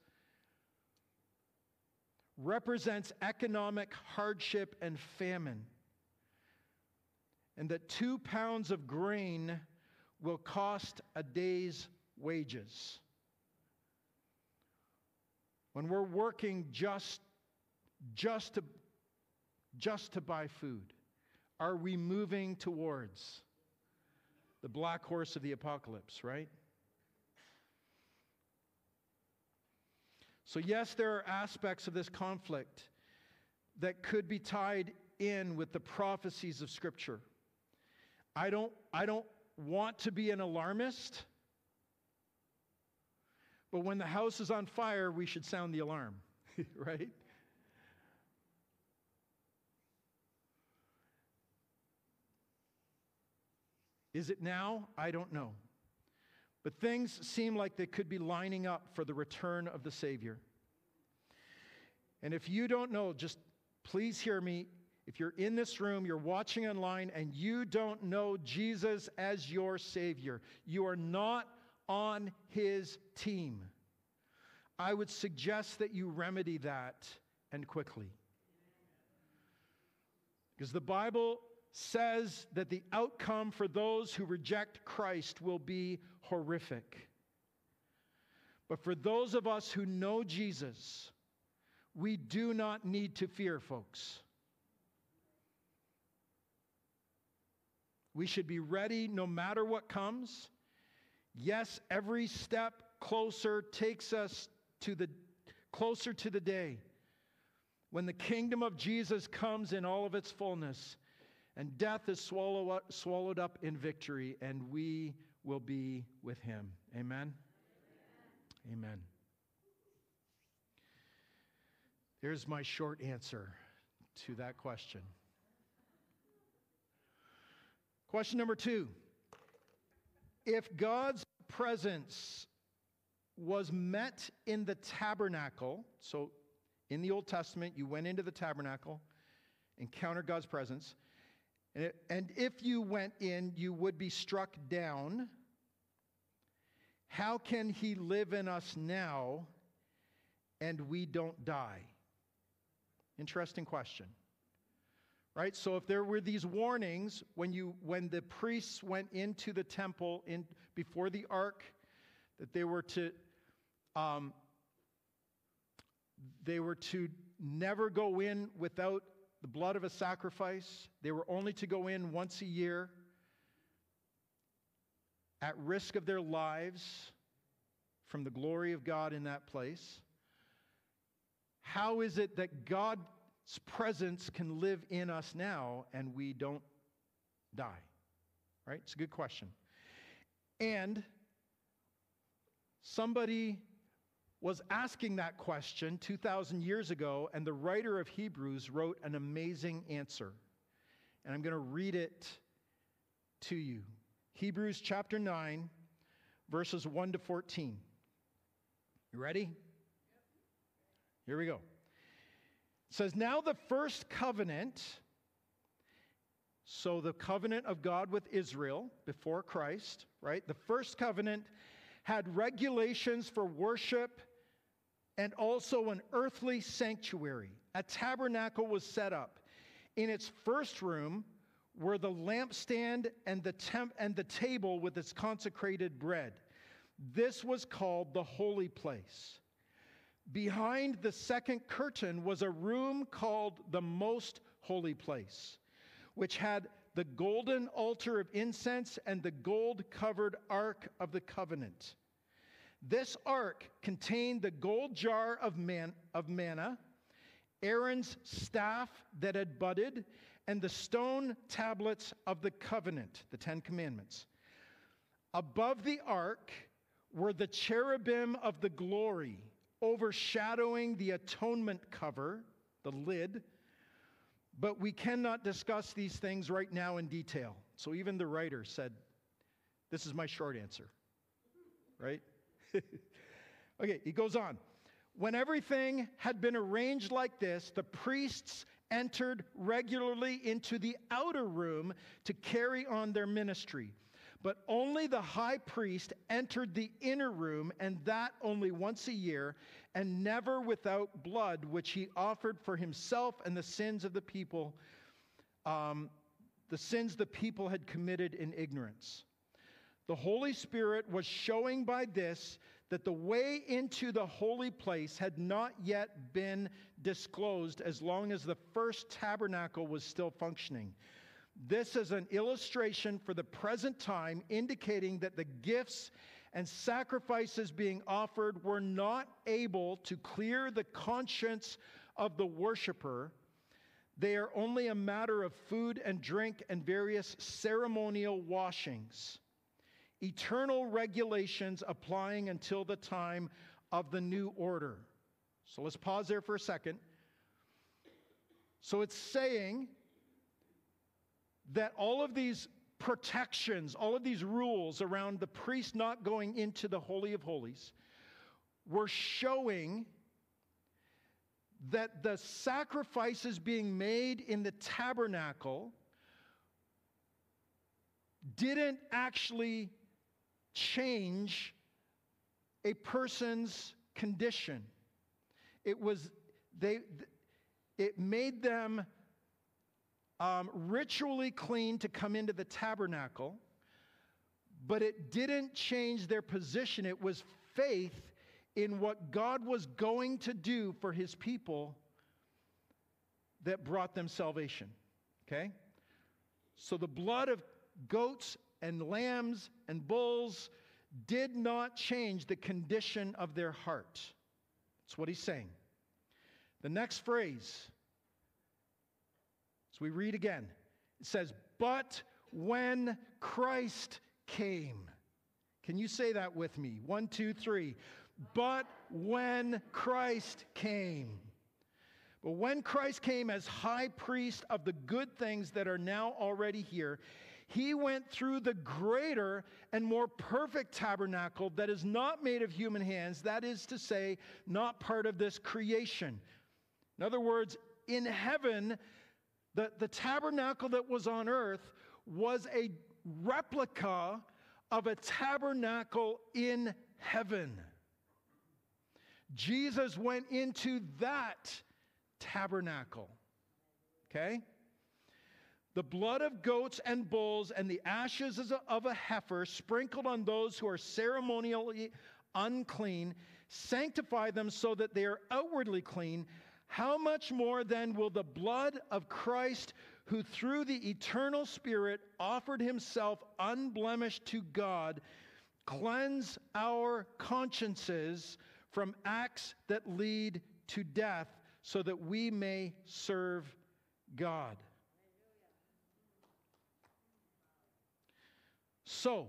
represents economic hardship and famine. And that 2 pounds of grain will cost a day's wages. When we're working just to buy food, are we moving towards the black horse of the apocalypse, right? So yes, there are aspects of this conflict that could be tied in with the prophecies of Scripture. I don't want to be an alarmist, but when the house is on fire, we should sound the alarm, right? Is it now? I don't know. But things seem like they could be lining up for the return of the Savior. And if you don't know, just please hear me. If you're in this room, you're watching online, and you don't know Jesus as your Savior, you are not on His team. I would suggest that you remedy that, and quickly. Because the Bible says that the outcome for those who reject Christ will be horrific. But for those of us who know Jesus, we do not need to fear, folks. We should be ready no matter what comes. Yes, every step closer takes us closer to the day when the kingdom of Jesus comes in all of its fullness, and death is swallowed up in victory, and we will be with Him. Amen? Amen. Here's my short answer to that question. Question number 2. If God's presence was met in the tabernacle, so in the Old Testament, you went into the tabernacle, encountered God's presence, and if you went in, you would be struck down. How can He live in us now and we don't die? Interesting question. Right? So if there were these warnings when the priests went into the temple before the ark, that they were They were to never go in without the blood of a sacrifice. They were only to go in once a year at risk of their lives from the glory of God in that place. How is it that God's presence can live in us now and we don't die? Right? It's a good question. And somebody was asking that question 2,000 years ago, and the writer of Hebrews wrote an amazing answer. And I'm going to read it to you. Hebrews chapter 9, verses 1 to 14. You ready? Here we go. It says, now the first covenant, so the covenant of God with Israel before Christ, right? The first covenant had regulations for worship and also an earthly sanctuary. A tabernacle was set up. In its first room were the lampstand and the table with its consecrated bread. This was called the holy place. Behind the second curtain was a room called the most holy place, which had the golden altar of incense and the gold-covered ark of the covenant. This ark contained the gold jar of manna, Aaron's staff that had budded, and the stone tablets of the covenant, the Ten Commandments. Above the ark were the cherubim of the glory, overshadowing the atonement cover, the lid. But we cannot discuss these things right now in detail. So even the writer said, this is my short answer, right? Okay, he goes on. When everything had been arranged like this, the priests entered regularly into the outer room to carry on their ministry. But only the high priest entered the inner room, and that only once a year, and never without blood, which he offered for himself and the sins of the people, the sins the people had committed in ignorance. The Holy Spirit was showing by this that the way into the holy place had not yet been disclosed as long as the first tabernacle was still functioning. This is an illustration for the present time, indicating that the gifts and sacrifices being offered were not able to clear the conscience of the worshiper. They are only a matter of food and drink and various ceremonial washings. Eternal regulations applying until the time of the new order. So let's pause there for a second. So it's saying that all of these protections, all of these rules around the priest not going into the Holy of Holies were showing that the sacrifices being made in the tabernacle didn't actually change a person's condition. It made them ritually clean to come into the tabernacle, but it didn't change their position. It was faith in what God was going to do for his people that brought them salvation. Okay? So the blood of goats and lambs and bulls did not change the condition of their heart. That's what he's saying. The next phrase, as we read again, it says, but when Christ came. Can you say that with me? 1, 2, 3. But when Christ came. But when Christ came as high priest of the good things that are now already here, he went through the greater and more perfect tabernacle that is not made of human hands, that is to say, not part of this creation. In other words, in heaven, the tabernacle that was on earth was a replica of a tabernacle in heaven. Jesus went into that tabernacle. Okay? The blood of goats and bulls and the ashes of a heifer sprinkled on those who are ceremonially unclean sanctify them so that they are outwardly clean, how much more then will the blood of Christ, who through the eternal Spirit offered himself unblemished to God, cleanse our consciences from acts that lead to death, so that we may serve God. So,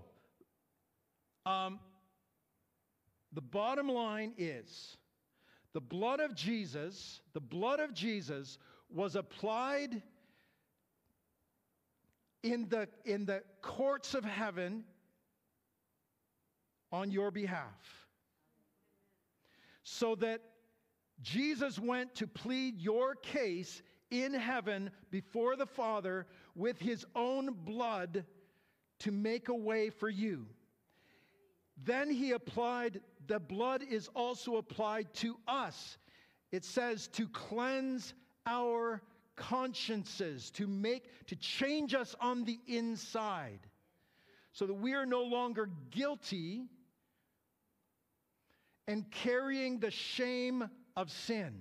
the bottom line is, the blood of Jesus was applied in the courts of heaven on your behalf, so that Jesus went to plead your case in heaven before the Father with his own blood to make a way for you. Then he applied, the blood is also applied to us. It says to cleanse our consciences, to change us on the inside, so that we are no longer guilty and carrying the shame of sin.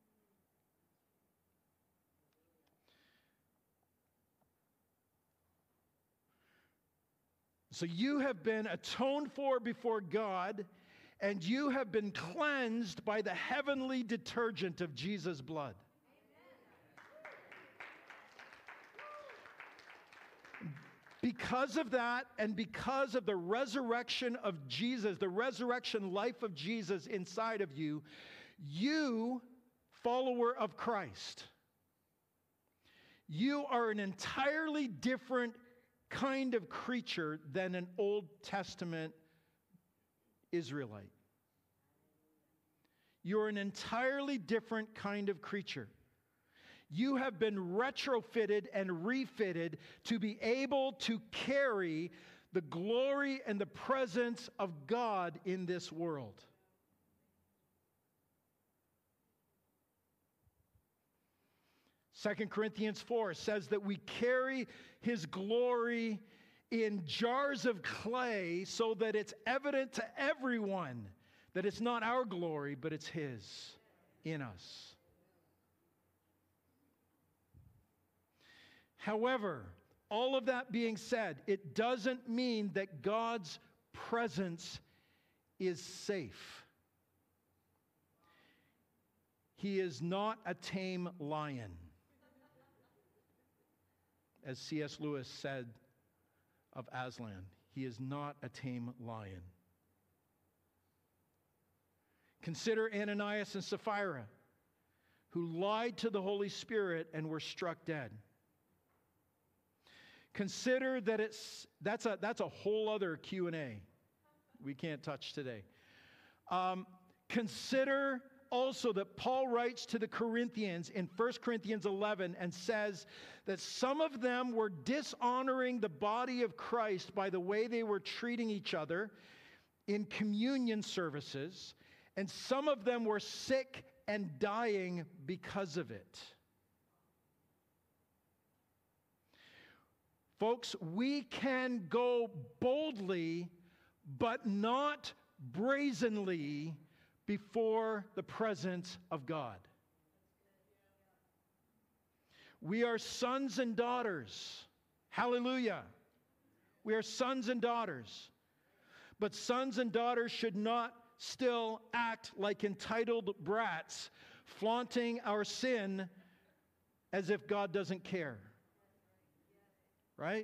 So you have been atoned for before God, and you have been cleansed by the heavenly detergent of Jesus' blood. Because of that, and because of the resurrection of Jesus, the resurrection life of Jesus inside of you, you, follower of Christ, you are an entirely different kind of creature than an Old Testament Israelite. You're an entirely different kind of creature. You have been retrofitted and refitted to be able to carry the glory and the presence of God in this world. Second Corinthians 4 says that we carry his glory in jars of clay so that it's evident to everyone that it's not our glory, but it's his in us. However, all of that being said, it doesn't mean that God's presence is safe. He is not a tame lion, as C.S. Lewis said of Aslan. He is not a tame lion. Consider Ananias and Sapphira, who lied to the Holy Spirit and were struck dead. Consider that that's a whole other Q&A we can't touch today. Consider also that Paul writes to the Corinthians in 1 Corinthians 11 and says that some of them were dishonoring the body of Christ by the way they were treating each other in communion services, and some of them were sick and dying because of it. Folks, we can go boldly, but not brazenly, before the presence of God. We are sons and daughters. Hallelujah. We are sons and daughters. But sons and daughters should not still act like entitled brats, flaunting our sin as if God doesn't care. Right?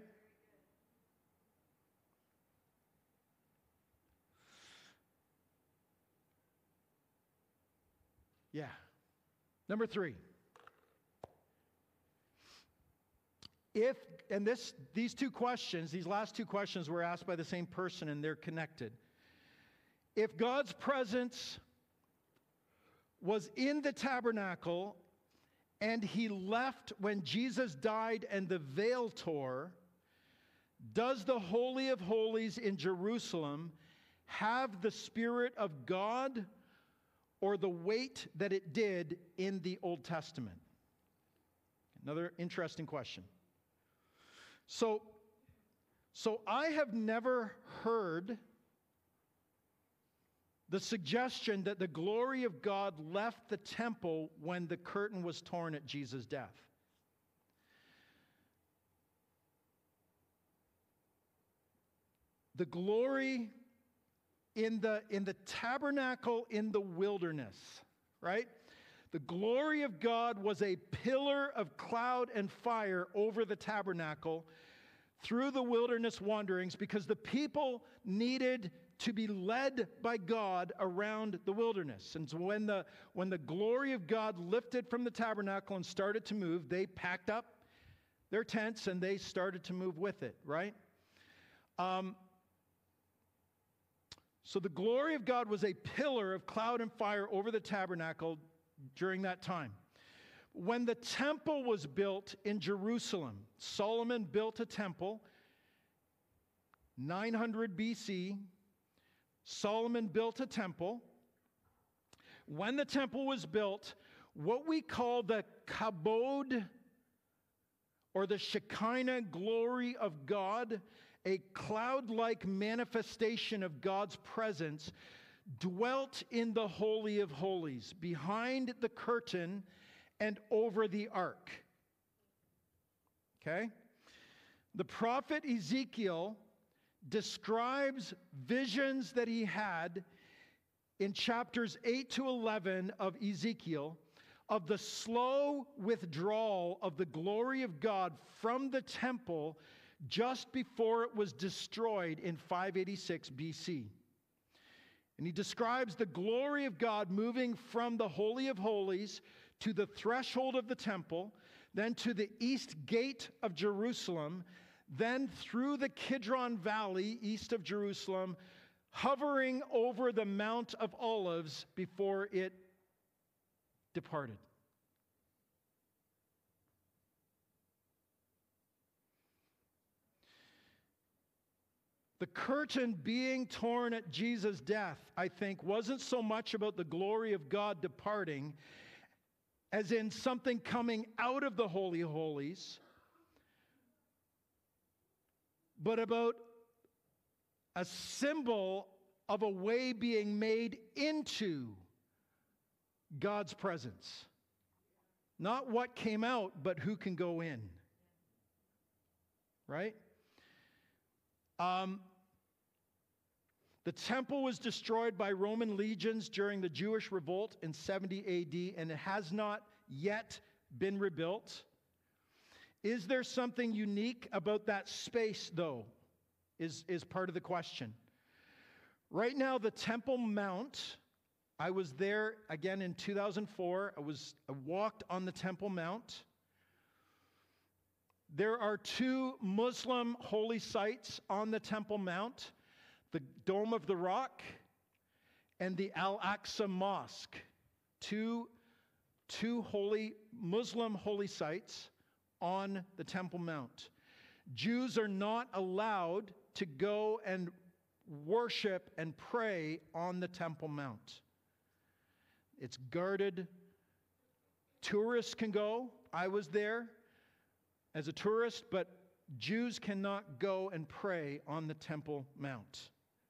Yeah. Number 3. These last two questions were asked by the same person, and they're connected. If God's presence was in the tabernacle and he left when Jesus died and the veil tore, does the Holy of Holies in Jerusalem have the Spirit of God or the weight that it did in the Old Testament? Another interesting question. So I have never heard the suggestion that the glory of God left the temple when the curtain was torn at Jesus' death. The glory in the tabernacle in the wilderness, right? The glory of God was a pillar of cloud and fire over the tabernacle through the wilderness wanderings, because the people needed to be led by God around the wilderness. And so when the glory of God lifted from the tabernacle and started to move, they packed up their tents and they started to move with it, right? So the glory of God was a pillar of cloud and fire over the tabernacle during that time. When the temple was built in Jerusalem, Solomon built a temple, 900 BC. Solomon built a temple. When the temple was built, what we call the kabod, or the Shekinah glory of God, a cloud-like manifestation of God's presence, dwelt in the Holy of Holies, behind the curtain and over the ark. Okay? The prophet Ezekiel describes visions that he had in chapters 8 to 11 of Ezekiel of the slow withdrawal of the glory of God from the temple just before it was destroyed in 586 BC. And he describes the glory of God moving from the Holy of Holies to the threshold of the temple, then to the east gate of Jerusalem, then through the Kidron Valley east of Jerusalem, hovering over the Mount of Olives before it departed. The curtain being torn at Jesus' death, I think, wasn't so much about the glory of God departing as in something coming out of the Holy of Holies, but about a symbol of a way being made into God's presence. Not what came out, but who can go in. Right? The temple was destroyed by Roman legions during the Jewish revolt in 70 AD, and it has not yet been rebuilt. Is there something unique about that space, though, is part of the question. Right now, the Temple Mount, I was there again in 2004. I walked on the Temple Mount. There are two Muslim holy sites on the Temple Mount: the Dome of the Rock and the Al-Aqsa Mosque. Two holy Muslim holy sites on the Temple Mount. Jews are not allowed to go and worship and pray on the Temple Mount. It's guarded. Tourists can go. I was there as a tourist, but Jews cannot go and pray on the Temple Mount.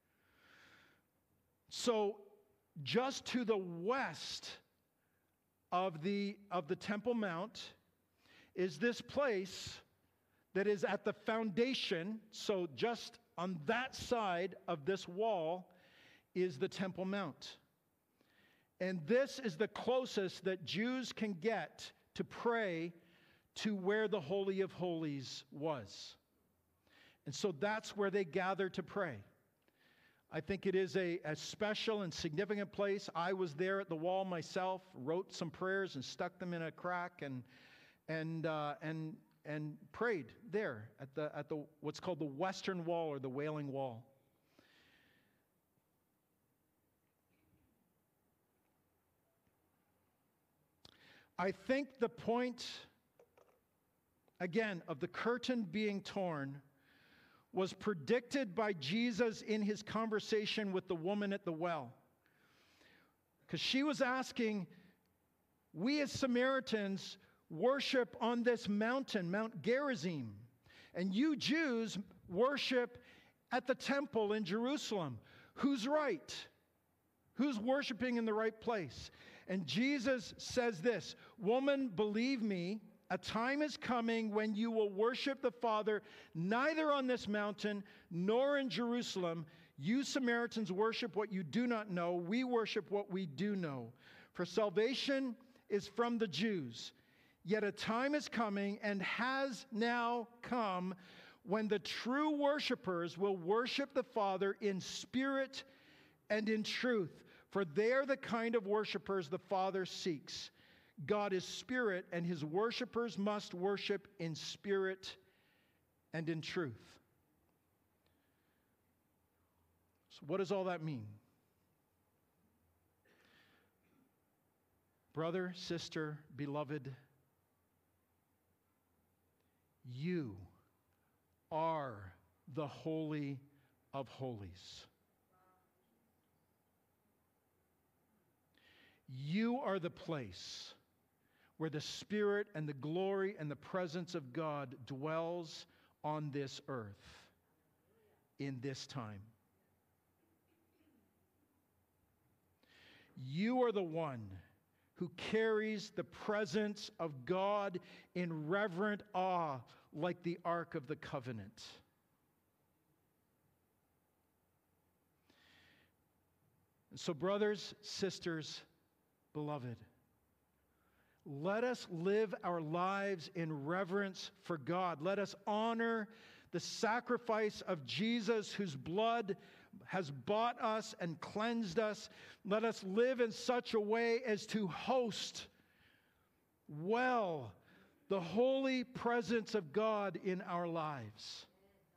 So just to the west of the Temple Mount is this place that is at the foundation. So just on that side of this wall is the Temple Mount. And this is the closest that Jews can get to pray to where the Holy of Holies was. And so that's where they gather to pray. I think it is a special and significant place. I was there at the wall myself, wrote some prayers and stuck them in a crack and prayed there at the what's called the Western Wall, or the Wailing Wall. I think the point, again, of the curtain being torn was predicted by Jesus in his conversation with the woman at the well. Because she was asking, we as Samaritans worship on this mountain, Mount Gerizim, and you Jews worship at the temple in Jerusalem. Who's right? Who's worshiping in the right place? And Jesus says this, "Woman, believe me, a time is coming when you will worship the Father neither on this mountain nor in Jerusalem. You Samaritans worship what you do not know. We worship what we do know. For salvation is from the Jews. Yet a time is coming and has now come when the true worshipers will worship the Father in spirit and in truth. For they are the kind of worshipers the Father seeks. God is spirit, and his worshipers must worship in spirit and in truth." So what does all that mean? Brother, sister, beloved, you are the Holy of Holies. You are the place where the Spirit and the glory and the presence of God dwells on this earth in this time. You are the one who carries the presence of God in reverent awe like the Ark of the Covenant. And so, brothers, sisters, beloved, let us live our lives in reverence for God. Let us honor the sacrifice of Jesus, whose blood has bought us and cleansed us. Let us live in such a way as to host well the holy presence of God in our lives.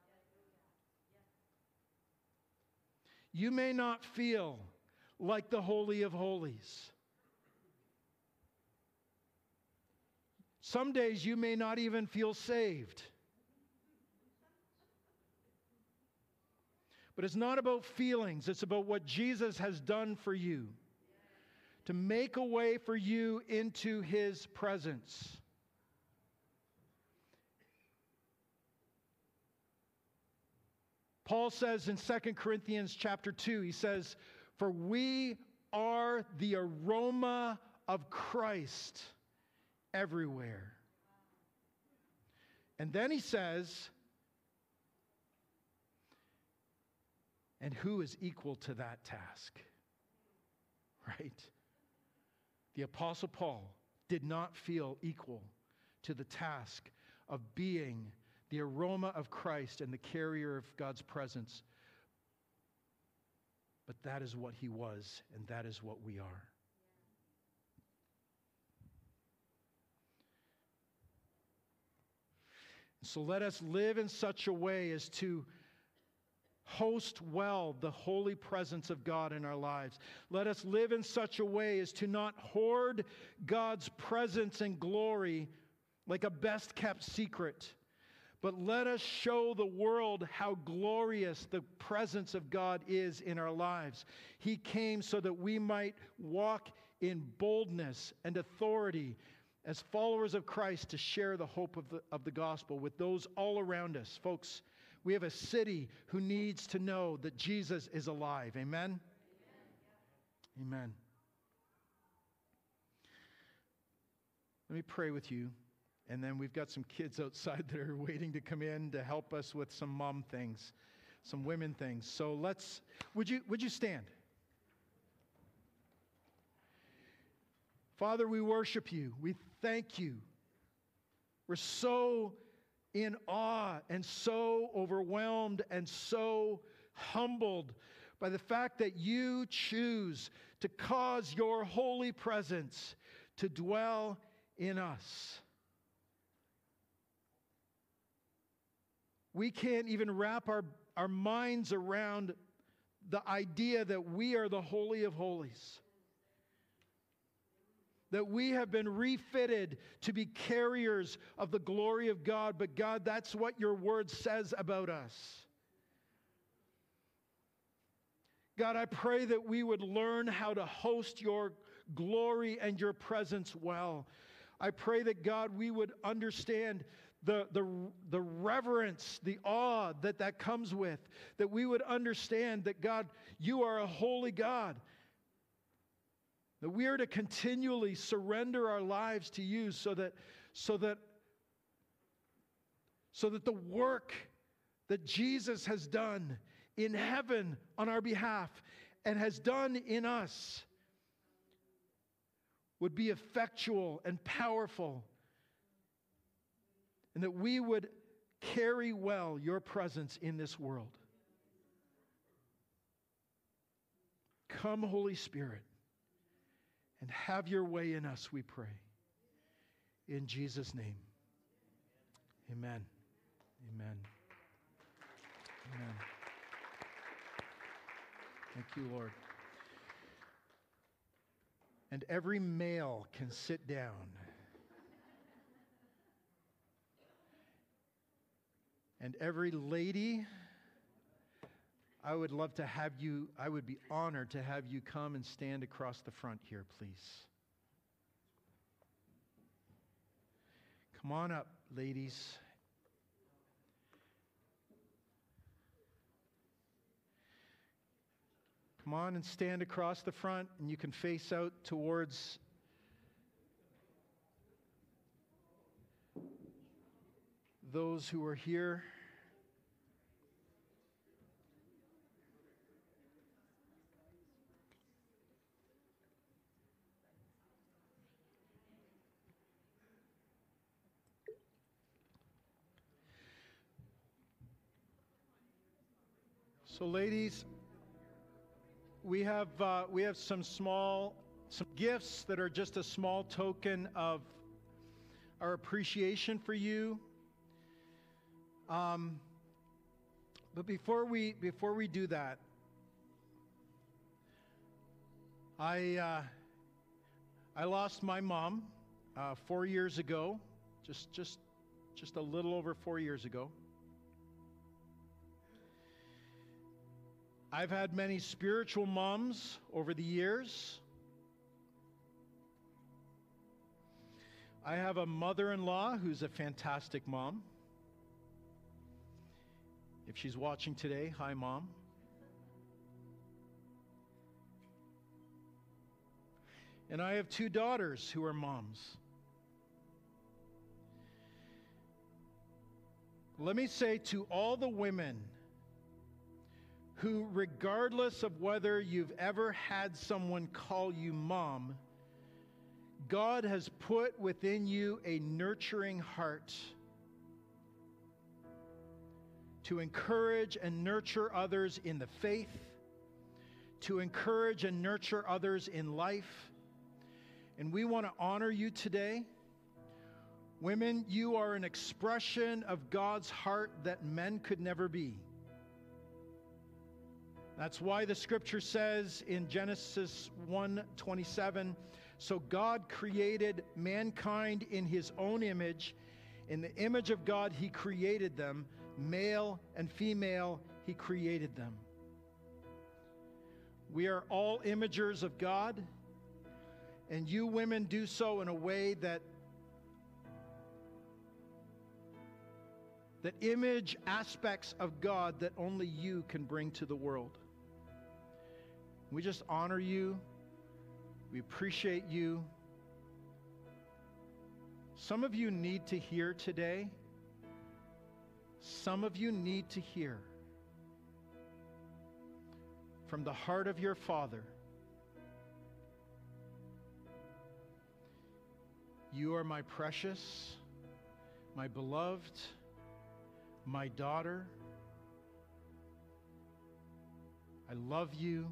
You may not feel like the Holy of Holies. Some days you may not even feel saved. But it's not about feelings. It's about what Jesus has done for you to make a way for you into his presence. Paul says in 2 Corinthians chapter 2, he says, "For we are the aroma of Christ everywhere." And then he says, "And who is equal to that task?" Right? The Apostle Paul did not feel equal to the task of being the aroma of Christ and the carrier of God's presence. But that is what he was, and that is what we are. So let us live in such a way as to host well the holy presence of God in our lives. Let us live in such a way as to not hoard God's presence and glory like a best-kept secret, but let us show the world how glorious the presence of God is in our lives. He came so that we might walk in boldness and authority as followers of Christ to share the hope of the gospel with those all around us. Folks, we have a city who needs to know that Jesus is alive. Amen? Amen. Let me pray with you. And then we've got some kids outside that are waiting to come in to help us with some mom things, some women things. So would you stand? Father, we worship you. We thank you. We're so in awe and so overwhelmed and so humbled by the fact that you choose to cause your holy presence to dwell in us. We can't even wrap our minds around the idea that we are the Holy of Holies. That we have been refitted to be carriers of the glory of God. But God, that's what your word says about us. God, I pray that we would learn how to host your glory and your presence well. I pray that, God, we would understand the reverence, the awe that comes with, that we would understand that, God, you are a holy God. That we are to continually surrender our lives to you so that the work that Jesus has done in heaven on our behalf and has done in us would be effectual and powerful, and that we would carry well your presence in this world. Come, Holy Spirit, and have your way in us, we pray. In Jesus' name, amen. Amen. Amen. Thank you, Lord. And every male can sit down. And every lady, I would love to have you, I would be honored to have you come and stand across the front here, please. Come on up, ladies. Come on and stand across the front, and you can face out towards those who are here. So, ladies, we have some gifts that are just a small token of our appreciation for you. But before we do that, I lost my mom 4 years ago, just a little over 4 years ago. I've had many spiritual moms over the years. I have a mother-in-law who's a fantastic mom. If she's watching today, hi, Mom. And I have 2 daughters who are moms. Let me say to all the women who, regardless of whether you've ever had someone call you mom, God has put within you a nurturing heart to encourage and nurture others in the faith, to encourage and nurture others in life. And we want to honor you today. Women, you are an expression of God's heart that men could never be. That's why the scripture says in Genesis 1:27, so God created mankind in his own image. In the image of God, he created them. Male and female, he created them. We are all imagers of God, and you women do so in a way that image aspects of God that only you can bring to the world. We just honor you. We appreciate you. Some of you need to hear today. Some of you need to hear from the heart of your Father. You are my precious, my beloved, my daughter. I love you.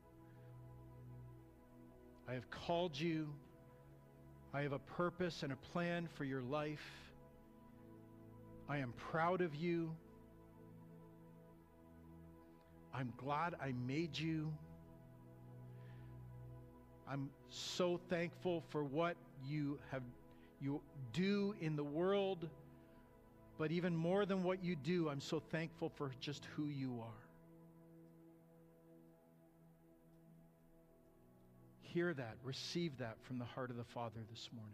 I have called you. I have a purpose and a plan for your life. I am proud of you. I'm glad I made you. I'm so thankful for what you do in the world, but even more than what you do, I'm so thankful for just who you are. Hear that, receive that from the heart of the Father this morning.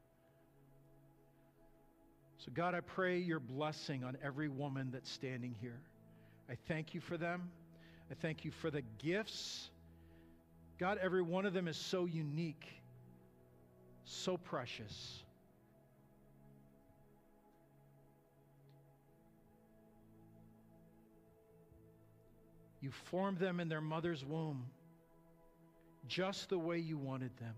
So God, I pray your blessing on every woman that's standing here. I thank you for them. I thank you for the gifts God, every one of them is so unique, so precious. You formed them in their mother's womb just the way you wanted them.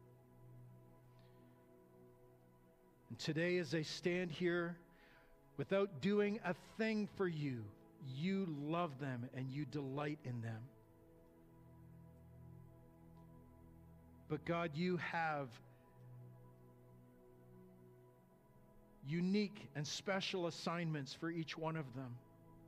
And today, as they stand here without doing a thing for you, you love them and you delight in them. But God, you have unique and special assignments for each one of them.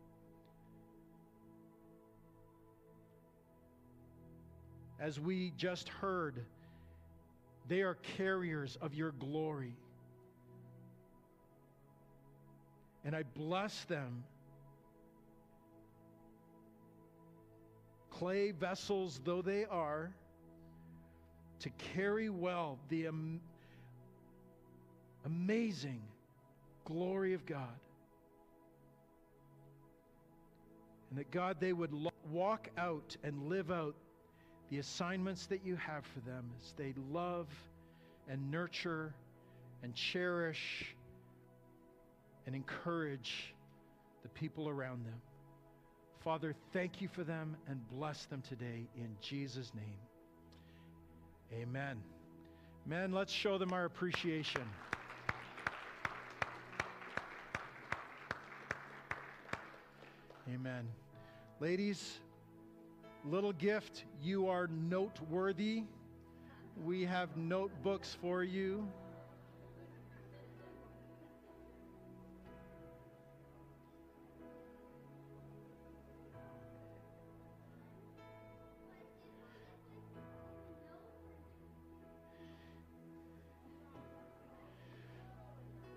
As we just heard, they are carriers of your glory. And I bless them, clay vessels though they are, to carry well the amazing glory of God. And that, God, they would walk out and live out the assignments that you have for them as they love and nurture and cherish and encourage the people around them. Father, thank you for them and bless them today in Jesus' name. Amen. Men, let's show them our appreciation. Amen. Ladies, little gift, you are noteworthy. We have notebooks for you.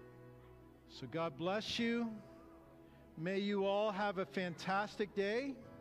So God bless you. May you all have a fantastic day.